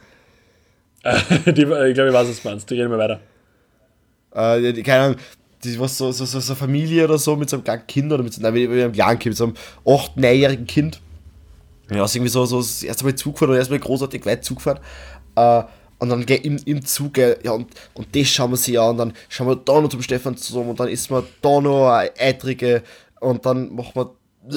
Ich glaube, ich weiß, was du meinst. Die reden wir weiter. Keine Ahnung. Die was so eine Familie oder so mit so einem kleinen Kind oder mit einem kleinen Kind, mit so einem 8-, 9-jährigen Kind. Ja, ist irgendwie so das erste Mal Zug gefahren oder erstmal großartig weit Zug gefahren. Und dann im Zug, ja, und das schauen wir sich an und dann schauen wir da noch zum Stefan zusammen und dann isst man da noch eine Eitrige und dann machen wir.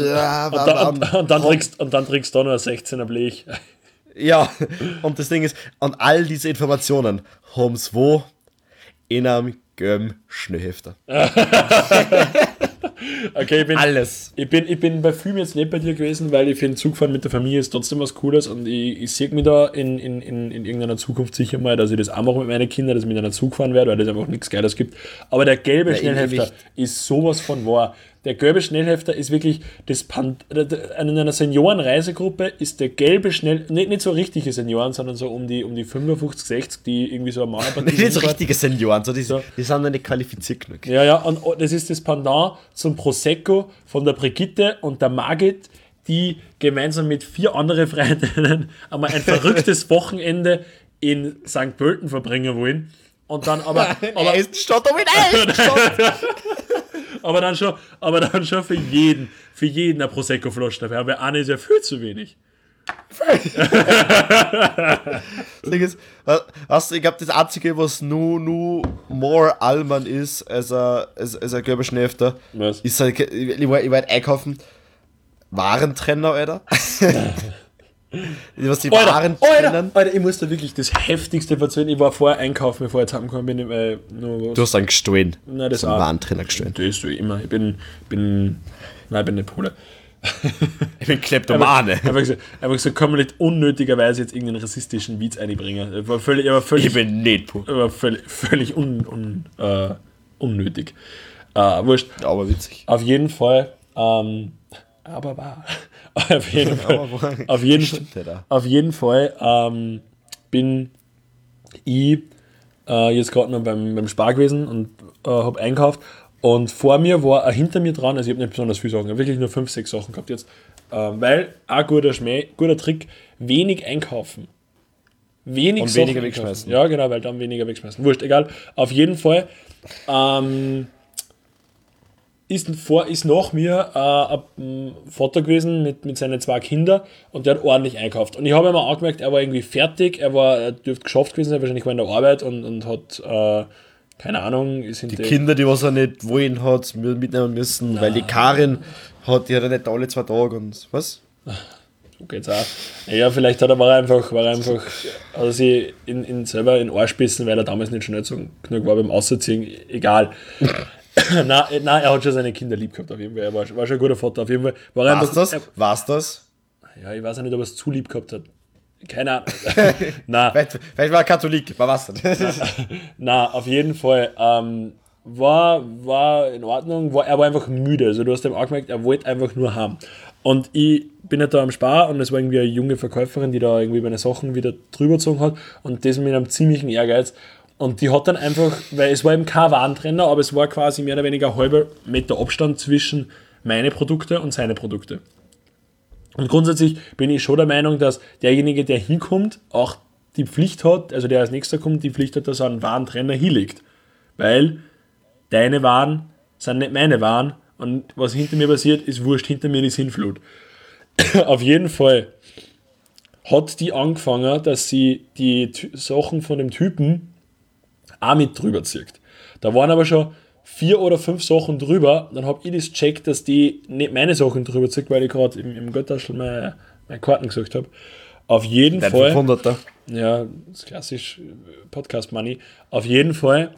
Und dann trinkst du da noch ein 16er Blech. Ja, und das Ding ist, und all diese Informationen haben sie wo? In einem gelben Schnellhefter. Okay, Alles. Ich bin bei Film jetzt nicht bei dir gewesen, weil ich finde, Zugfahren mit der Familie ist trotzdem was Cooles und ich sehe mich da in irgendeiner Zukunft sicher mal, dass ich das auch mache mit meinen Kindern, dass ich mit einer Zug fahren werde, weil es einfach nichts Geiles gibt. Aber der gelbe Schnellhefter ist sowas von wahr. Der gelbe Schnellhefter ist wirklich in einer Seniorenreisegruppe ist der gelbe nicht so richtige Senioren, sondern so um die 55, 60, die irgendwie so eine Mauerpartie Nicht so richtige Senioren, die sind noch nicht qualifiziert genug. Ja, und das ist das Pendant zum Prosecco von der Brigitte und der Margit, die gemeinsam mit 4 anderen Freundinnen einmal ein verrücktes Wochenende in St. Pölten verbringen wollen. Und dann aber dann schon für jeden eine Prosecco-Flasche dabei. Aber eine ist ja viel zu wenig. Das Ding ist, ich glaube, das Einzige, was nur more Allmann ist, als ein gelber Schnellhefter, ist halt, ich war halt einkaufen, Warentrenner, Alter. Was die Waren trennen. Alter, ich muss da wirklich das Heftigste erzählen. Ich war vorher einkaufen, bevor ich jetzt heimgekommen bin. Du hast einen gestohlen. Nein, das einen auch. Warentrenner gestohlen. Das ist so immer. Ich bin nicht Pole. Ich bin Kleptomane. Einfach so komplett unnötigerweise jetzt irgendeinen rassistischen Witz einbringen. Ich bin nicht Pole. Völlig unnötig. Wurscht. Ja, aber witzig. Auf jeden Fall. Aber wahr. Auf jeden Fall bin ich jetzt gerade noch beim Spar gewesen und habe einkauft. Und vor mir war hinter mir dran, also ich habe nicht besonders viele Sachen, ich habe wirklich nur 5, 6 Sachen gehabt jetzt. Weil, ein guter Trick, wenig einkaufen. Wenig weniger wegschmeißen. Ja, genau, weil dann weniger wegschmeißen. Wurscht, egal. Auf jeden Fall ist nach mir ein Vater gewesen mit seinen 2 Kindern und der hat ordentlich einkauft. Und ich habe immer angemerkt, er war irgendwie fertig, er dürfte geschafft gewesen sein, wahrscheinlich war in der Arbeit und hat, keine Ahnung, die Kinder, die was er nicht wollen hat, mitnehmen müssen, weil die Karin die hat er nicht alle 2 Tage und was? So geht's auch. Ja, vielleicht war er einfach also sie selber in Arsch bissen, weil er damals nicht schnell genug war beim Ausziehen, egal. Nein, er hat schon seine Kinder lieb gehabt, auf jeden Fall. Er war schon ein guter Vater, auf jeden Fall. War's das? Ja, ich weiß auch nicht, ob er es zu lieb gehabt hat. Keine Ahnung. Nein. Vielleicht war er Katholik, war was denn? Nein, auf jeden Fall. War in Ordnung, er war einfach müde. Also du hast ihm auch gemerkt, er wollte einfach nur haben. Und ich bin halt da am Spar und es war irgendwie eine junge Verkäuferin, die da irgendwie meine Sachen wieder drüber gezogen hat und das mit einem ziemlichen Ehrgeiz. Und die hat dann einfach, weil es war eben kein Warentrenner, aber es war quasi mehr oder weniger ein halber Meter Abstand zwischen meine Produkte und seine Produkte. Und grundsätzlich bin ich schon der Meinung, dass derjenige, der hinkommt, auch die Pflicht hat, also der als nächster kommt, die Pflicht hat, dass er einen Warentrenner hinlegt. Weil deine Waren sind nicht meine Waren und was hinter mir passiert, ist wurscht, hinter mir die Sinnflut. Auf jeden Fall hat die angefangen, dass sie die Sachen von dem Typen auch mit drüber zieht. Da waren aber schon 4 oder 5 Sachen drüber, dann habe ich das checkt, dass die nicht meine Sachen drüber zieht, weil ich gerade im Götterschl meine Karten gesucht habe. Auf jeden Dein Fall. 500er. Ja, das ist klassisch Podcast Money. Auf jeden Fall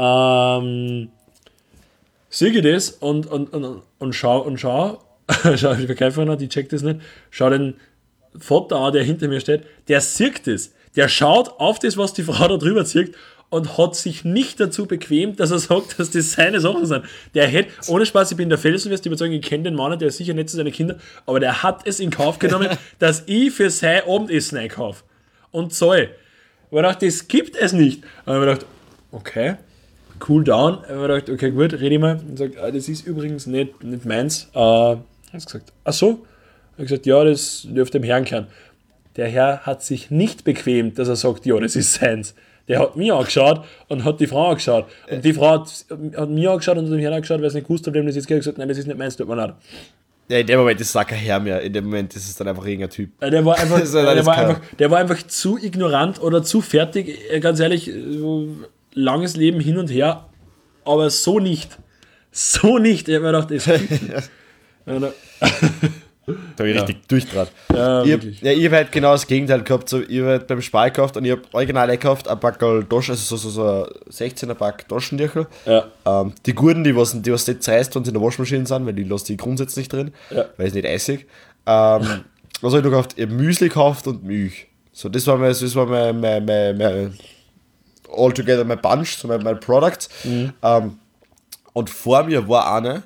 sehe ich das und schau, die Verkäuferin, die checkt das nicht, schau den Vater an, der hinter mir steht, der sieht das. Der schaut auf das, was die Frau da drüber zieht und hat sich nicht dazu bequemt, dass er sagt, dass das seine Sachen sind. Der hätte, ohne Spaß, ich bin der felsenfest überzeugt, ich kenne den Mann, der ist sicher nicht zu seinen Kindern, aber der hat es in Kauf genommen, dass ich für sein Abendessen einkaufe. Und zahle. Ich habe gedacht, das gibt es nicht. Und ich habe gedacht, okay, cool down. Ich habe gedacht, okay, gut, rede ich mal. Und sagt, das ist übrigens nicht meins. Hat gesagt, ach so? Ich habe gesagt, ja, das dürfte dem Herrn kehren. Der Herr hat sich nicht bequemt, dass er sagt, ja, das ist seins. Der hat mich angeschaut und hat die Frau angeschaut. Und die Frau hat mich angeschaut und dem Herrn angeschaut, weil es nicht gewusst hat, wem das jetzt geht. Gesagt, nein, das ist nicht meins, tut mir leid. Ja, in dem Moment ist es kein Herr mehr. In dem Moment ist es dann einfach irgendein Typ. Der war einfach zu ignorant oder zu fertig. Ganz ehrlich, langes Leben hin und her, aber so nicht. So nicht. Ich habe mir gedacht, Da habe ich richtig durchdraht. Ja, ich wirklich. habe halt genau das Gegenteil gehabt. So, ich habe halt beim Spar gekauft und ich habe original gekauft, ein Packerl Taschen, also so ein 16er Pack Taschentücher. Ja. Die guten, die was nicht zerreißt, wenn sie in der Waschmaschine sind, weil die lasse die grundsätzlich drin, Ja. weil es nicht eisig. Was habe ich noch gekauft? Ich habe Müsli gekauft und Milch. So, das war mein altogether mein Bunch, so mein Product. Und vor mir war eine,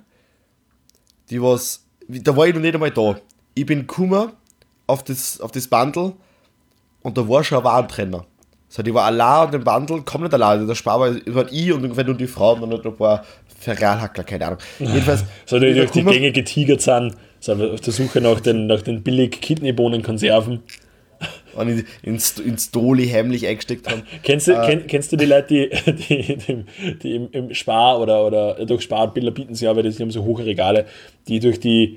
da war ich noch nicht einmal da. Ich bin gekommen auf das Bundle und da war schon ein Warentrenner. So, die war allein an dem Bundle, komplett allein. Der Spar war ich und ungefähr nur die Frau und dann noch ein paar Ferialhackler, keine Ahnung. Jedenfalls. So, die durch die Gänge getigert sind, so auf der Suche nach den billig Kidneybohnenkonserven. Und ins Doli heimlich eingesteckt haben. Kennst du die Leute, die im Spar oder durch Spar und Biller bieten sie aber, die haben so hohe Regale, die durch die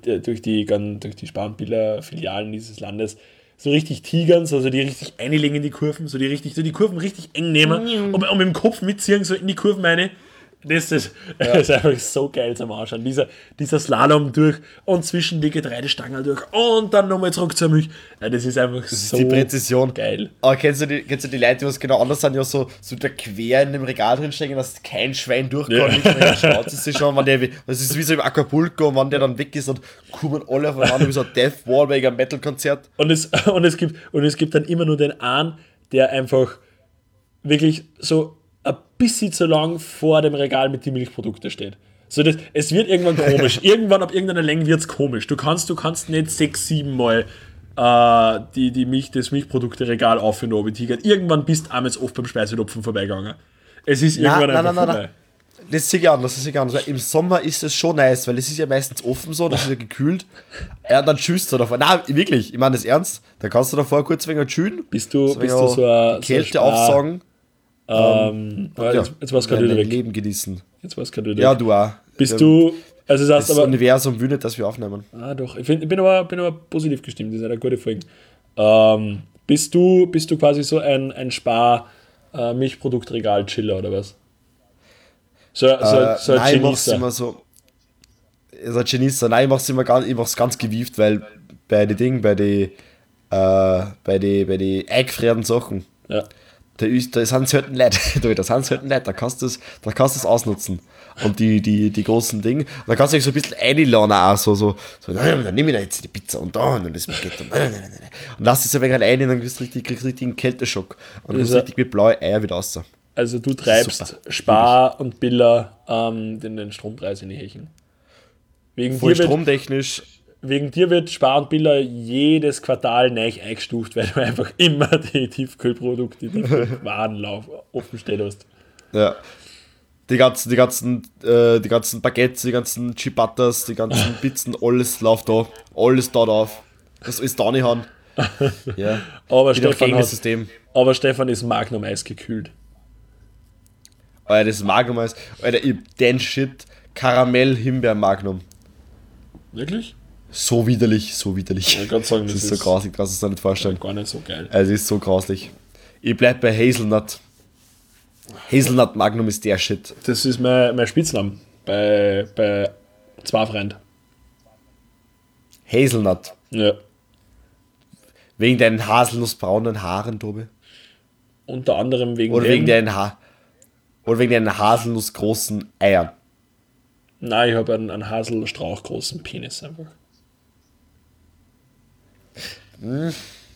Spar und Biller Filialen dieses Landes so richtig tigern, also die richtig einlegen in die Kurven, so die Kurven richtig eng nehmen und mit dem Kopf mitziehen, so in die Kurven rein. Das ist einfach so geil zum Anschauen. Dieser Slalom durch und zwischen die Getreidestangen durch und dann nochmal zurück zur Milch. Ja, das ist einfach so die Präzision. Geil. Aber kennst du die Leute, die was genau anders sind, ja so da quer in dem Regal drin stecken, dass kein Schwein durchkommt, nicht mehr Schnauze ist schon, das ist wie so im Acapulco, wenn der dann weg ist und kommen alle aufeinander wie so ein Death Wall bei einem Metal-Konzert. Und es gibt dann immer nur den einen, der einfach wirklich so ein bisschen zu lang vor dem Regal mit den Milchprodukten steht. So es wird irgendwann komisch. Irgendwann ab irgendeiner Länge wird es komisch. Du kannst nicht 6, 7 Mal das Milchprodukte-Regal auf und oben tigern. Irgendwann bist du abends oft beim Speisetopfen vorbeigegangen. Es ist irgendwann einfach vorbei. Das sehe ich anders. Im Sommer ist es schon nice, weil es ist ja meistens offen so, das ist ja gekühlt. Ja, dann chillst du davor. Nein, wirklich, ich meine das ernst. Da kannst du davor kurz ein wenig chillen. Bist du so ein Kälte aufsaugen. Jetzt war es gerade wieder weg. Leben genießen. Jetzt war es gerade wieder Ja, weg. du auch. Bist du. Also das Universum will nicht, dass wir aufnehmen. Ah, doch. Ich bin aber positiv gestimmt. Das ist eine gute Folge. Bist du quasi so ein Spar-Milchproduktregal-Chiller oder was? So ein nein, ich mach's Genießer. immer so. So ein Genießer. Nein, ich mach's ganz gewieft, weil bei den eingefrierten Sachen. Ja. Da sind selten Leute, da kannst du es ausnutzen. Und die großen Dinge, da kannst du dich so ein bisschen einladen auch, so dann nehme ich da jetzt die Pizza und da und das Baguette und lass es ein wenig rein und dann kriegst du richtig einen Kälteschock. Und dann richtig mit blaue Eier wieder raus. Also du treibst Spar und Biller den Strompreis in die Hechen. Voll stromtechnisch. Wegen dir wird Spar und Biller jedes Quartal neu eingestuft, weil du einfach immer die Tiefkühlprodukte, die Waren offen stehen hast. Ja. Die ganzen Baguettes, die ganzen Ciabattas, die ganzen Pizzen, alles läuft da. Alles da drauf. Das ist da nicht haben. Ja. Aber Stefan ist Magnum Eis gekühlt. Alter, das Magnum Eis. Alter, den Shit. Karamell Himbeer Magnum. Wirklich? So widerlich. Ich kann sagen, das ist so grauslich, kannst du es dir nicht vorstellen. Gar nicht so geil. Also es ist so grauslich. Ich bleib bei Hazelnut. Hazelnut Magnum ist der Shit. Das ist mein Spitzname bei zwei Freunden. Hazelnut. Ja. Wegen deinen haselnussbraunen Haaren, Tobi? Unter anderem Oder wegen deinen haselnussgroßen Eiern. Nein, ich habe einen Haselstrauch großen Penis einfach. Ja,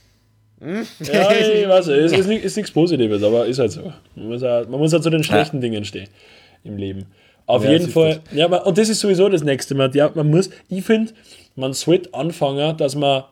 ich weiß, es ist nichts Positives, aber ist halt so. Man muss halt zu den schlechten Dingen stehen im Leben. Auf jeden Fall. Ja, und das ist sowieso das nächste Mal. Ja, ich finde, man sollte anfangen, dass man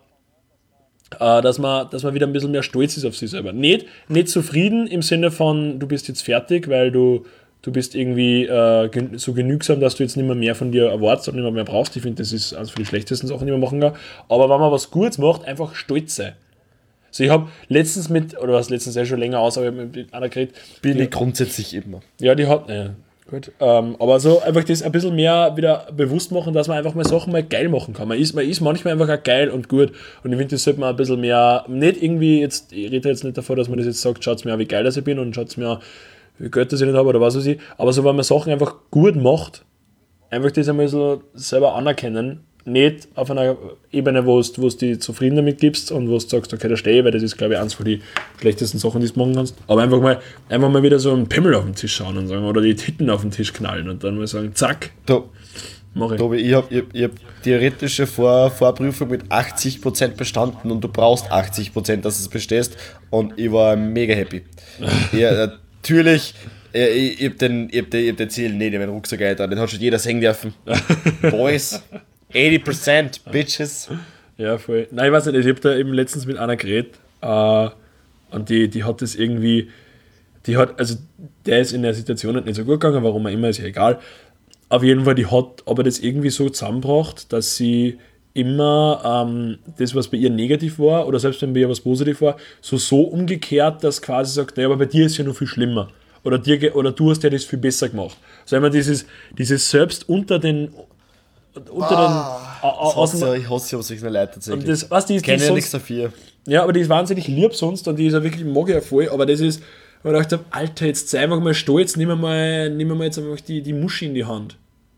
wieder ein bisschen mehr stolz ist auf sich selber. Nicht zufrieden im Sinne von, du bist jetzt fertig, weil du bist irgendwie so genügsam, dass du jetzt nicht mehr von dir erwartest und nicht mehr brauchst. Ich finde, das ist eines von den schlechtesten Sachen, die man machen kann. Aber wenn man was Gutes macht, einfach stolz sein. Also ich habe letztens schon länger aus, aber ich habe mit einer geredet. Bin ich grundsätzlich immer. Ja, die hat, gut. Aber so einfach das ein bisschen mehr wieder bewusst machen, dass man einfach mal Sachen mal geil machen kann. Man ist manchmal einfach auch geil und gut. Und ich finde, das sollte man ein bisschen mehr, nicht irgendwie jetzt, ich rede jetzt nicht davon, dass man das jetzt sagt, schaut mir an, wie geil das ich bin und schaut mir an, wie Geld das ich nicht habe oder was weiß ich. Aber so, wenn man Sachen einfach gut macht, einfach das einmal so selber anerkennen nicht auf einer Ebene, wo du dich zufrieden damit gibst und wo du sagst, okay, da stehe ich, weil das ist, glaube ich, eins von den schlechtesten Sachen, die du machen kannst. Aber einfach mal wieder so einen Pimmel auf den Tisch schauen und sagen, oder die Titten auf den Tisch knallen und dann mal sagen, zack, mach ich. Tobi, ich hab theoretische Vorprüfung mit 80% bestanden und du brauchst 80%, dass du es bestehst, und ich war mega happy. Ja, natürlich, ich hab den Ziel nicht in meinen Rucksack gehalten, den hat schon jeder sehen dürfen. Boys, 80%, Bitches. Ja, voll. Nein, ich weiß nicht, ich habe da eben letztens mit einer geredet und die hat das irgendwie, also der ist in der Situation nicht so gut gegangen, warum auch immer, ist ja egal. Auf jeden Fall, die hat aber das irgendwie so zusammengebracht, dass sie immer das, was bei ihr negativ war, oder selbst wenn bei ihr was positiv war, so umgekehrt, dass quasi sagt, naja, aber bei dir ist ja noch viel schlimmer. Oder du hast ja das viel besser gemacht. Also immer dieses selbst unter den Ich hasse ja solche Leute tatsächlich. das, was die Ich kenne ja sonst- nichts dafür. Ja, aber die ist wahnsinnig lieb sonst und die ist ja wirklich, mag ich ja voll, aber das ist, wo ich dachte, Alter, jetzt sei einfach mal stolz, nimm mal jetzt einfach die Muschi in die Hand.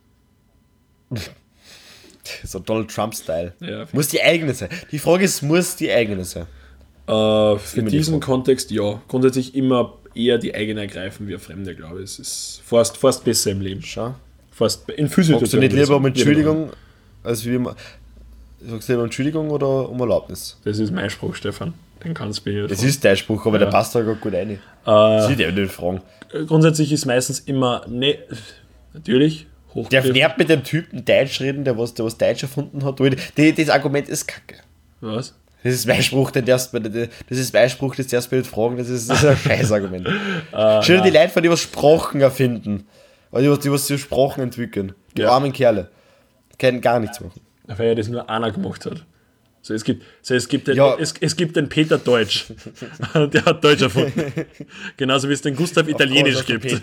So Donald Trump-Style. Ja. Muss die eigene sein. Die Frage ist, muss die eigene sein? Für immer die diesen Frage. Kontext, ja. Grundsätzlich immer eher die eigene ergreifen wie eine Fremde, glaube ich. Es ist fast besser im Leben. Schau. Fast in Physik. Sagst du nicht lieber um Entschuldigung, als wie immer. Sagst du lieber Entschuldigung oder um Erlaubnis? Das ist mein Spruch, Stefan. Den kannst du mir Das nicht ist dein Spruch, aber der passt da gar gut rein. Sie darf nicht fragen. Grundsätzlich ist meistens immer, ne, natürlich, Der hochgegriffen. nervt mit dem Typen Deutsch reden, der was Deutsch erfunden hat. Das Argument ist kacke. Was? Das ist mein Spruch, das ist mein Spruch, das darfst du nicht fragen, das ist ein Scheißargument. Schön, die Leute, von die was Sprachen erfinden. Oder die was Sprachen entwickeln. Die Ja. armen Kerle. Können gar nichts machen. Weil ja das nur einer gemacht hat. So, es gibt Ja. den Peter Deutsch. Der hat Deutsch erfunden. Genauso wie es den Gustav Italienisch course, gibt.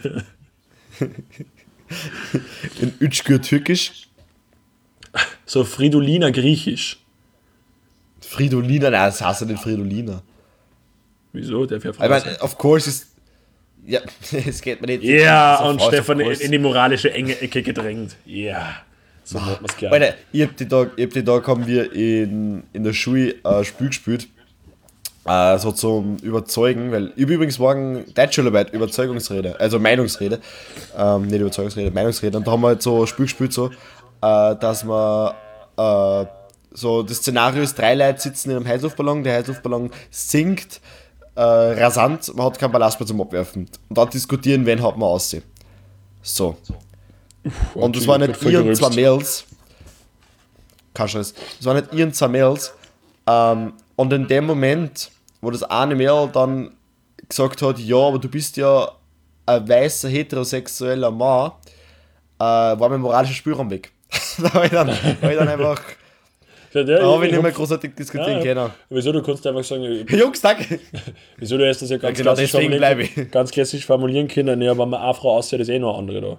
In Ütschgür Türkisch. So Fridoliner Griechisch. Fridoliner, nein, das heißt ja nicht Fridoliner. Wieso? Der Ich meine, of course ist. Ja, es geht mir nicht. Ja, so und fast, Stefan of course. in die moralische enge Ecke gedrängt. Ja, so hat man es gerne. Alter, ich hab die Tag haben wir in der Schule ein Spiel gespielt. So zum Überzeugen, weil ich hab übrigens morgen Deutschschularbeit, Überzeugungsrede, also Meinungsrede, nicht Überzeugungsrede, Meinungsrede, und da haben wir halt so ein Spiel gespielt, so, dass man so das Szenario ist, 3 Leute sitzen in einem Heißluftballon, der Heißluftballon sinkt rasant, man hat keinen Ballast mehr zum Abwerfen. Und dann diskutieren, wen hat man aussehen. So. Und das waren nicht ihren zwei Mails. Kein Scheiß. Das waren nicht ihren zwei Mails. Und in dem Moment, wo das eine Mail dann gesagt hat, ja, aber du bist ja ein weißer, heterosexueller Mann, war mein moralischer Spielraum weg. Da habe ich dann einfach... Ja, Da habe ich nicht mehr großartig diskutieren können. Wieso, du kannst einfach sagen, Jungs, danke! wieso du hast das ja ganz, Ja, genau, klassisch, deswegen bleibe formulieren, ich. ganz klassisch formulieren können, ja, wenn man eine Frau aussieht, ist eh noch eine andere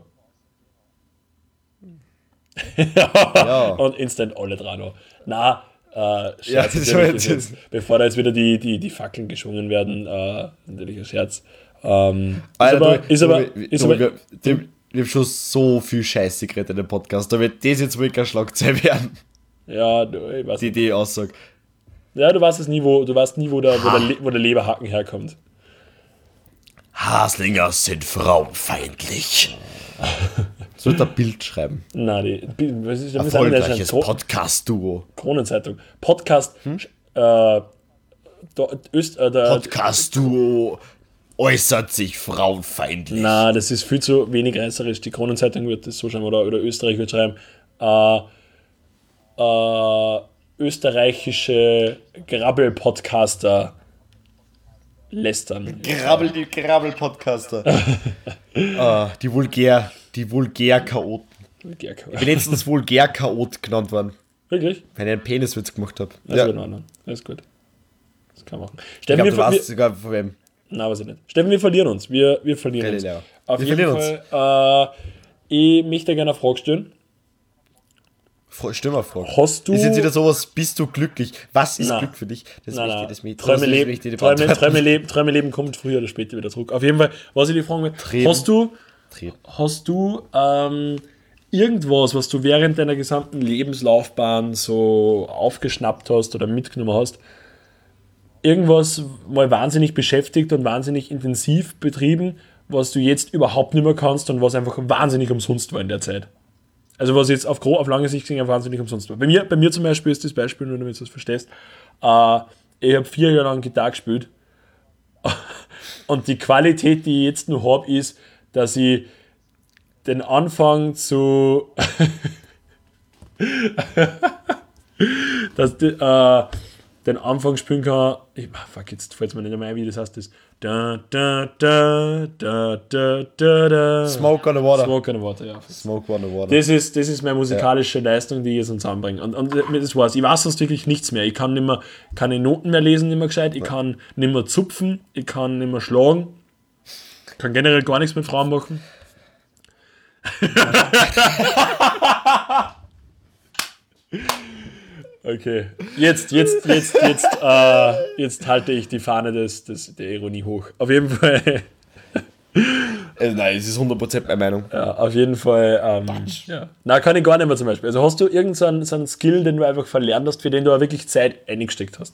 da. Ja. Und instant alle dran noch. Na, Ja, Scherz, das natürlich, ist ist jetzt, bevor da jetzt wieder die Fackeln geschwungen werden, natürlich ein Scherz. Ist aber, wir haben schon so viel Scheiße geredet in dem Podcast. Da wird das jetzt wirklich eine Schlagzeile werden, ja, ich weiß nicht. die Aussage. Ja, du weißt nie, wo der Leberhaken herkommt. Haslinger sind frauenfeindlich. Soll ein Bild schreiben. Nein, was ist das? Erfolgreiches Podcast-Duo. Kronenzeitung. Podcast. Podcast-Duo äußert sich frauenfeindlich. Na, das ist viel zu wenig reißerisch. Die Kronenzeitung wird das so schreiben, oder Österreich wird schreiben, österreichische Grabbel-Podcaster lästern. Die Grabbel-Podcaster. Die Vulgär-Chaoten. Ich bin letztens Vulgär-Chaot genannt worden, Wirklich? weil ich einen Peniswitz gemacht habe. Das wird in Ordnung. Das ist gut. Das kann man machen. Ich Steffen, glaube, du weißt sogar von wem. na, weiß ich nicht. Steffen, wir verlieren uns. Wir verlieren uns. Galileo. Auf Wir jeden verlieren Fall, ich möchte gerne eine Frage stellen. Stimme auf Frage. Hast du... Ist jetzt wieder sowas, bist du glücklich? Was ist Nein. Glück für dich? Das Nein, möchte nein. ich, das mit. Träume leben kommt früher oder später wieder zurück. Auf jeden Fall, was ich die fragen will, Trieben. hast du irgendwas, was du während deiner gesamten Lebenslaufbahn so aufgeschnappt hast oder mitgenommen hast, irgendwas mal wahnsinnig beschäftigt und wahnsinnig intensiv betrieben, was du jetzt überhaupt nicht mehr kannst und was einfach wahnsinnig umsonst war in der Zeit. Also was jetzt auf lange Sicht gesehen wahnsinnig umsonst war. Bei mir zum Beispiel ist das Beispiel, nur damit du das verstehst, ich habe 4 Jahre lang Gitarre gespielt und die Qualität, die ich jetzt noch habe, ist, dass ich den Anfang zu den Anfang spielen kann. Jetzt fällt es mir nicht mehr ein, wie das heißt. Das Smoke on the Water. Smoke on the Water, ja. Smoke on the Water. Das ist meine musikalische Leistung, die ich jetzt zusammenbringe. Und das war's. Ich weiß sonst wirklich nichts mehr. Ich kann nicht mehr keine Noten mehr lesen, nicht mehr gescheit. Ich kann nicht mehr zupfen. Ich kann nicht mehr schlagen. Ich kann generell gar nichts mit Frauen machen. Okay, jetzt halte ich die Fahne der Ironie hoch. Auf jeden Fall. Nein, es ist 100% meine Meinung. Ja, auf jeden Fall. Ja. Na, kann ich gar nicht mehr zum Beispiel. Also hast du irgendeinen so einen Skill, den du einfach verlernt hast, für den du auch wirklich Zeit eingesteckt hast?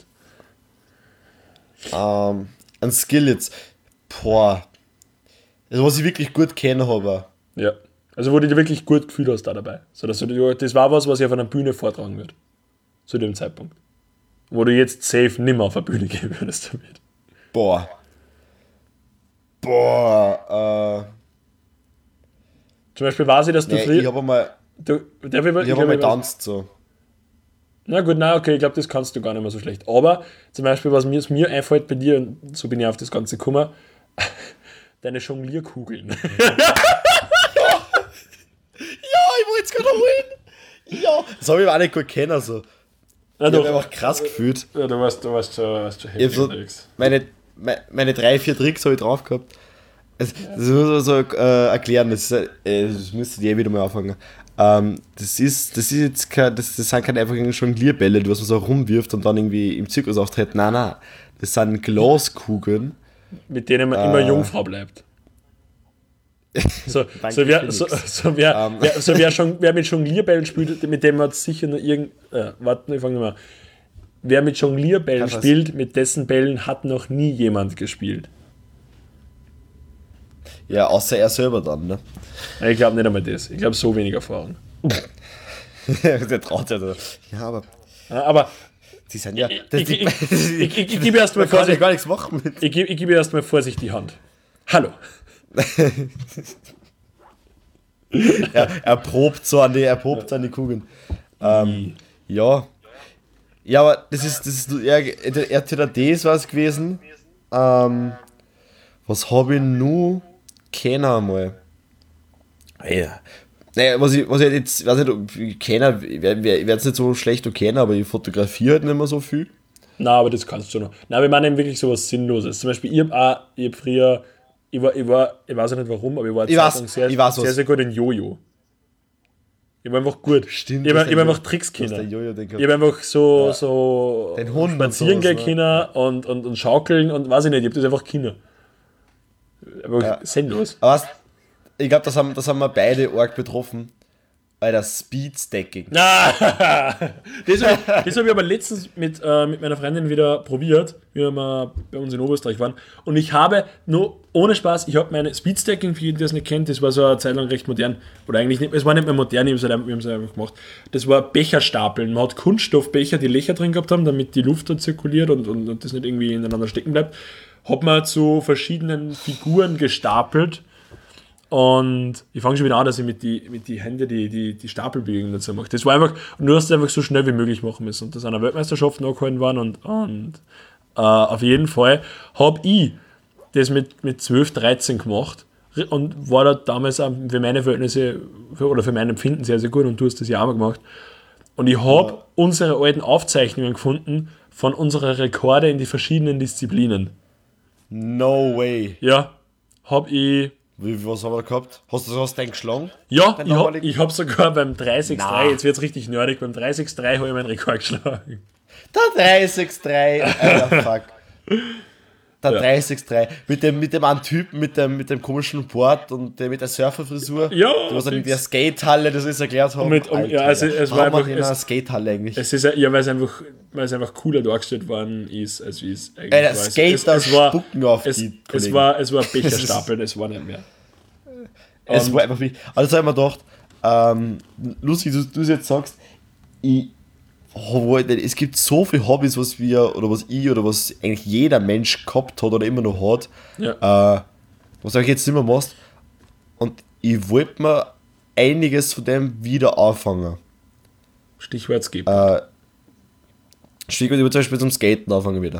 Ein Skill jetzt. Boah. Also was ich wirklich gut kennen habe. Ja. Also wo du dich wirklich gut gefühlt hast da dabei. So, dass das war was ich auf einer Bühne vortragen würde. Zu dem Zeitpunkt. Wo du jetzt safe nimmer auf der Bühne gehen würdest damit. Boah. Zum Beispiel weiß ich, dass du früher... Ich habe mal getanzt so. Na gut, okay, ich glaube, das kannst du gar nicht mehr so schlecht. Aber zum Beispiel, was mir einfällt bei dir, und so bin ich auf das Ganze gekommen, deine Jonglierkugeln. Ja, ich wollte es gerade holen. Ja. Das habe ich auch nicht gut kennen. So. Ja, ich habe mich einfach krass gefühlt. Ja, du warst schon heftig so unterwegs. Meine 3-4 Tricks habe ich drauf gehabt. Das muss man so erklären, das müsste ich wieder mal anfangen. Das sind keine einfach Jonglierbälle, die man so rumwirft und dann irgendwie im Zirkus auftritt. Nein. Das sind Glaskugeln. Mit denen man immer Jungfrau bleibt. Wer mit Jonglierbällen spielt, mit dem hat sicher noch Wer mit Jonglierbällen spielt, mit dessen Bällen hat noch nie jemand gespielt. Ja, außer er selber dann, ne? Ich glaube nicht einmal das. Ich glaube, so wenig Erfahrung. Der traut ja da. Ja, aber die sind ja... Ich gebe erst mal vorsichtig... gar nichts machen mit. Ich gebe erst mal vorsichtig die Hand. Hallo. Er probt so an die Kugeln. Ja. Ja, aber das ist entweder das war es gewesen. Was habe ich nur kennen einmal? Ja. Naja, was ich jetzt, weiß nicht, ob ich kenne, ich werde es nicht so schlecht kennen, aber ich fotografiere halt nicht mehr so viel. Na, aber das kannst du noch. Na, wir meinen wirklich sowas Sinnloses. Zum Beispiel, ich hab früher, ich weiß auch nicht warum, aber ich war sehr gut in Jojo. Ich war einfach gut. Stimmt. Ich habe einfach Tricks können. Ich habe einfach so den Hund spazieren gehen können und schaukeln und weiß ich nicht, ich habe das einfach können. Einfach sinnlos. Aber ich glaube, das haben wir beide arg betroffen. Alter, Speedstacking. Das habe ich aber letztens mit meiner Freundin wieder probiert, wie wir bei uns in Oberösterreich waren. Und ich habe nur, ohne Spaß, ich habe meine Speedstacking, für jeden, der es nicht kennt, das war so eine Zeit lang recht modern. Oder eigentlich nicht, es war nicht mehr modern, wir haben es einfach gemacht. Das war Becherstapeln. Man hat Kunststoffbecher, die Löcher drin gehabt haben, damit die Luft da zirkuliert und das nicht irgendwie ineinander stecken bleibt. Hat man zu verschiedenen Figuren gestapelt. Und ich fange schon wieder an, dass ich mit die Hände die Stapelbewegungen dazu mache. Das war einfach, und du hast es einfach so schnell wie möglich machen müssen. Und das an der Weltmeisterschaft nachgehalten waren und auf jeden Fall habe ich das mit 12, 13 gemacht und war da damals auch für meine Verhältnisse oder für mein Empfinden sehr, sehr gut und du hast das ja auch mal gemacht. Und ich habe unsere alten Aufzeichnungen gefunden von unserer Rekorde in die verschiedenen Disziplinen. No way. Ja, habe ich... Was haben wir gehabt? Hast du den geschlagen? Ja, ich hab sogar beim 363, jetzt wird's richtig nerdig, beim 363 habe ich meinen Rekord geschlagen. Der 363, Alter, fuck. Der Ja. 363. Mit dem einen Typen, mit dem komischen Board und mit der Surferfrisur. Ja, Du was dann in fix. der Skatehalle das ist erklärt haben. Ja, also es war Warum einfach- in einer Skatehalle eigentlich. Es ist ja, weil es einfach cooler dargestellt worden ist, als wie es eigentlich Der war. Skater spucken auf die es Kollegen. war Becher Es ist- stapeln, es war nicht mehr. Es war einfach wie. Also habe ich mir gedacht, lustig, du es jetzt sagst, es gibt so viele Hobbys, was eigentlich jeder Mensch gehabt hat oder immer noch hat, Ja. was du jetzt nicht mehr machst. Und ich wollte mir einiges von dem wieder anfangen. Stichwort Skip. Stichwort, ich will zum Beispiel zum Skaten anfangen wieder.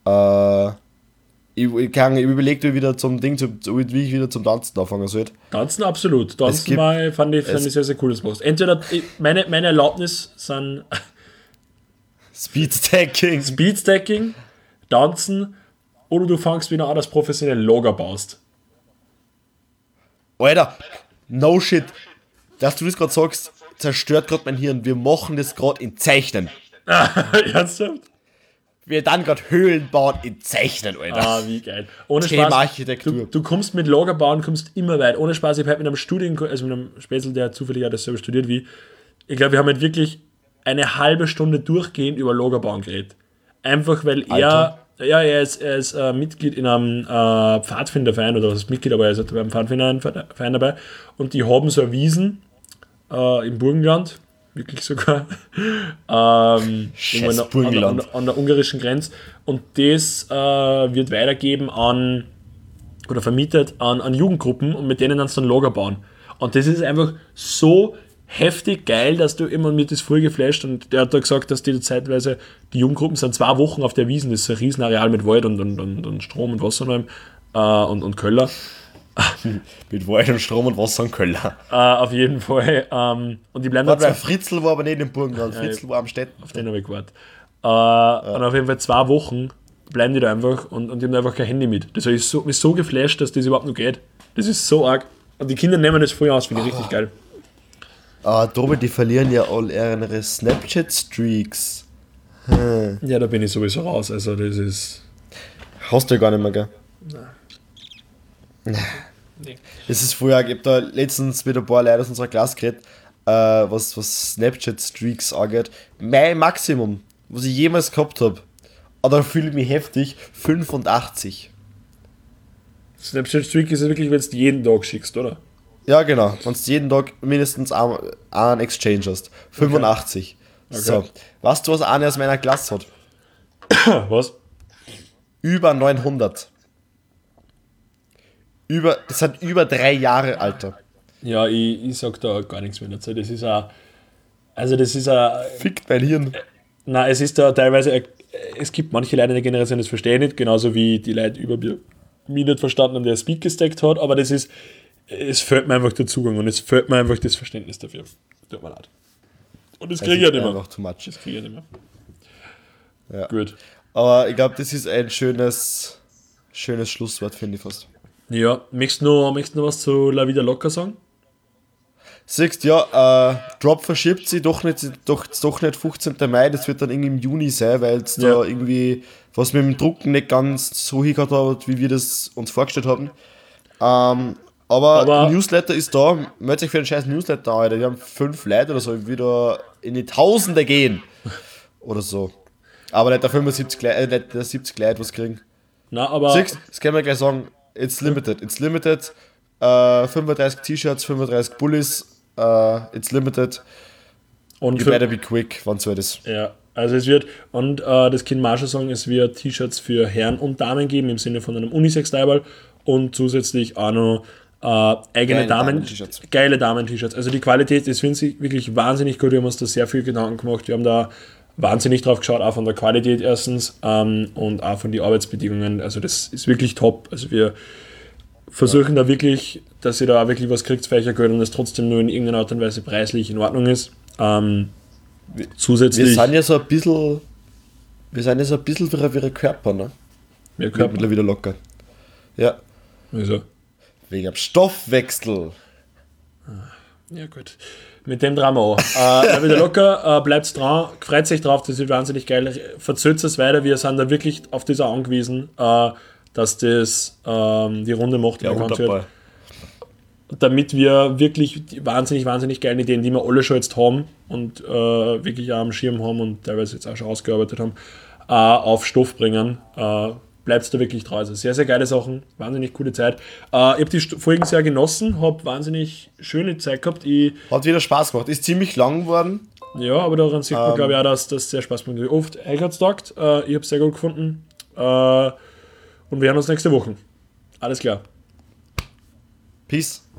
Ich überlege wieder wie ich wieder zum Tanzen anfangen sollte. Tanzen absolut. Tanzen gibt- fand ich sehr, sehr cool, das machst. Entweder meine Erlaubnis sind Speedstacking. Speedstacking, Tanzen oder du fängst wieder an, dass professionell Lager baust. Alter, no shit. Dass du das gerade sagst, zerstört gerade mein Hirn. Wir machen das gerade in Zeichnen. Ernsthaft? Wir dann gerade Höhlen bauen in Zeichnen, Alter. Ah, wie geil. Ohne Thema Spaß. Architektur. Du kommst mit Lagerbauen kommst immer weit. Ohne Spaß, ich habe mit einem also mit einem Spätzl, der zufällig auch dasselbe studiert wie, ich glaube, wir haben halt wirklich eine halbe Stunde durchgehend über Lagerbauen geredet. Einfach weil er ist Mitglied in einem Pfadfinderverein, oder was ist Mitglied, aber er ist beim Pfadfinderverein dabei. Und die haben so eine Wiesen im Burgenland, wirklich sogar, irgendwo Burgenland. an der ungarischen Grenze. Und das wird weitergeben oder vermietet an Jugendgruppen und mit denen kannst du dann Lager bauen. Und das ist einfach so heftig geil, dass du immer mit das voll geflasht, und der hat da gesagt, dass die zeitweise, die Jugendgruppen sind 2 Wochen auf der Wiesn, das ist ein Riesenareal mit Wald und Strom und Wasser und Köller. Mit Wald und Strom und Wasser und Köller. Auf jeden Fall. Und die bleiben Warte, dann weil Fritzl war aber nicht im Burgenland. Fritzl war am Städten. auf den habe ich gewartet. Und auf jeden Fall 2 Wochen bleiben die da einfach und die haben einfach kein Handy mit. Das ist so geflasht, dass das überhaupt noch geht. Das ist so arg. Und die Kinder nehmen das voll aus, finde ich richtig geil. Tobi, die verlieren ja all ihre Snapchat-Streaks. Ja, da bin ich sowieso raus. Also das ist... Hast du ja gar nicht mehr, gell? Nee. Es ist früher, ich hab da letztens mit ein paar Leuten aus unserer Klasse geredet, was Snapchat-Streaks angeht. Mein Maximum, was ich jemals gehabt habe, aber da fühle ich mich heftig, 85. Snapchat-Streak ist ja wirklich, wenn du jeden Tag schickst, oder? Ja, genau. Wenn du jeden Tag mindestens einen Exchange hast. 85. So. Okay. Weißt du, was einer aus meiner Klasse hat? Was? Über 900. Das sind über 3 Jahre, Alter. Ja, ich sag da gar nichts mehr dazu. Das ist ein... Also das ist ein... Fickt mein Hirn. Nein, es ist da teilweise... Es gibt manche Leute in der Generation, das verstehen nicht, genauso wie die Leute über mich nicht verstanden haben, der Speed gesteckt hat, aber das ist... Es fehlt mir einfach der Zugang und es fehlt mir einfach das Verständnis dafür. Tut mir leid. Und das kriege ich ja nicht mehr. Einfach too much. Das kriege ich nicht mehr. Ja. Gut. Aber ich glaube, das ist ein schönes Schlusswort, finde ich fast. Ja, möchtest du noch was zu La Vida Loca sagen? Siehst ja, Drop verschiebt sich doch nicht 15. Mai, das wird dann irgendwie im Juni sein, weil es da irgendwie was mit dem Drucken nicht ganz so hingehört hat, wie wir das uns vorgestellt haben. Aber Newsletter ist da, meldet euch für den scheiß Newsletter an, Alter. Wir haben 5 Leute oder so, die wieder in die Tausende gehen. Oder so. Aber nicht der 75 Leute, nicht der 70 Leute was kriegen. Na, aber... Siehst, das können wir gleich sagen, it's limited. 35 T-Shirts, 35 Bullies, it's limited. Und You better be quick, wann so ist. Ja, also es wird, und das kann man schon sagen, es wird T-Shirts für Herren und Damen geben, im Sinne von einem Unisex-Leiberl und zusätzlich auch noch eigene Damen-T-Shirts. geile Damen-T-Shirts. Also die Qualität ist, finde ich, wirklich wahnsinnig gut. Wir haben uns da sehr viel Gedanken gemacht. Wir haben da wahnsinnig drauf geschaut, auch von der Qualität erstens und auch von den Arbeitsbedingungen. Also das ist wirklich top. Also wir versuchen da wirklich, dass ihr da auch wirklich was kriegt für euch Geld und das trotzdem nur in irgendeiner Art und Weise preislich in Ordnung ist. Zusätzlich... Wir sind ja so ein bisschen wie ihre Körper, ne? Mehr Körper. Mittlerweile wieder locker. Ja, Also, wegen dem Stoffwechsel. ja gut. Mit dem Drama auch. Wieder locker, bleibt dran, freut sich drauf, das wird wahnsinnig geil. Verzögert es weiter, wir sind da wirklich auf das auch angewiesen, dass das die Runde macht. Ja, wunderbar. Damit wir wirklich die wahnsinnig geilen Ideen, die wir alle schon jetzt haben und wirklich auch am Schirm haben und teilweise jetzt auch schon ausgearbeitet haben, auf Stoff bringen. Bleibt da wirklich treu. Also sehr, sehr geile Sachen, wahnsinnig coole Zeit. Ich habe die Folgen sehr genossen, habe wahnsinnig schöne Zeit gehabt. Hat wieder Spaß gemacht. Ist ziemlich lang geworden. Ja, aber daran sieht man, glaube ich, auch, dass das sehr Spaß macht. Oft, euch hat es taugt, ich habe es sehr gut gefunden. Und wir hören uns nächste Woche. Alles klar. Peace.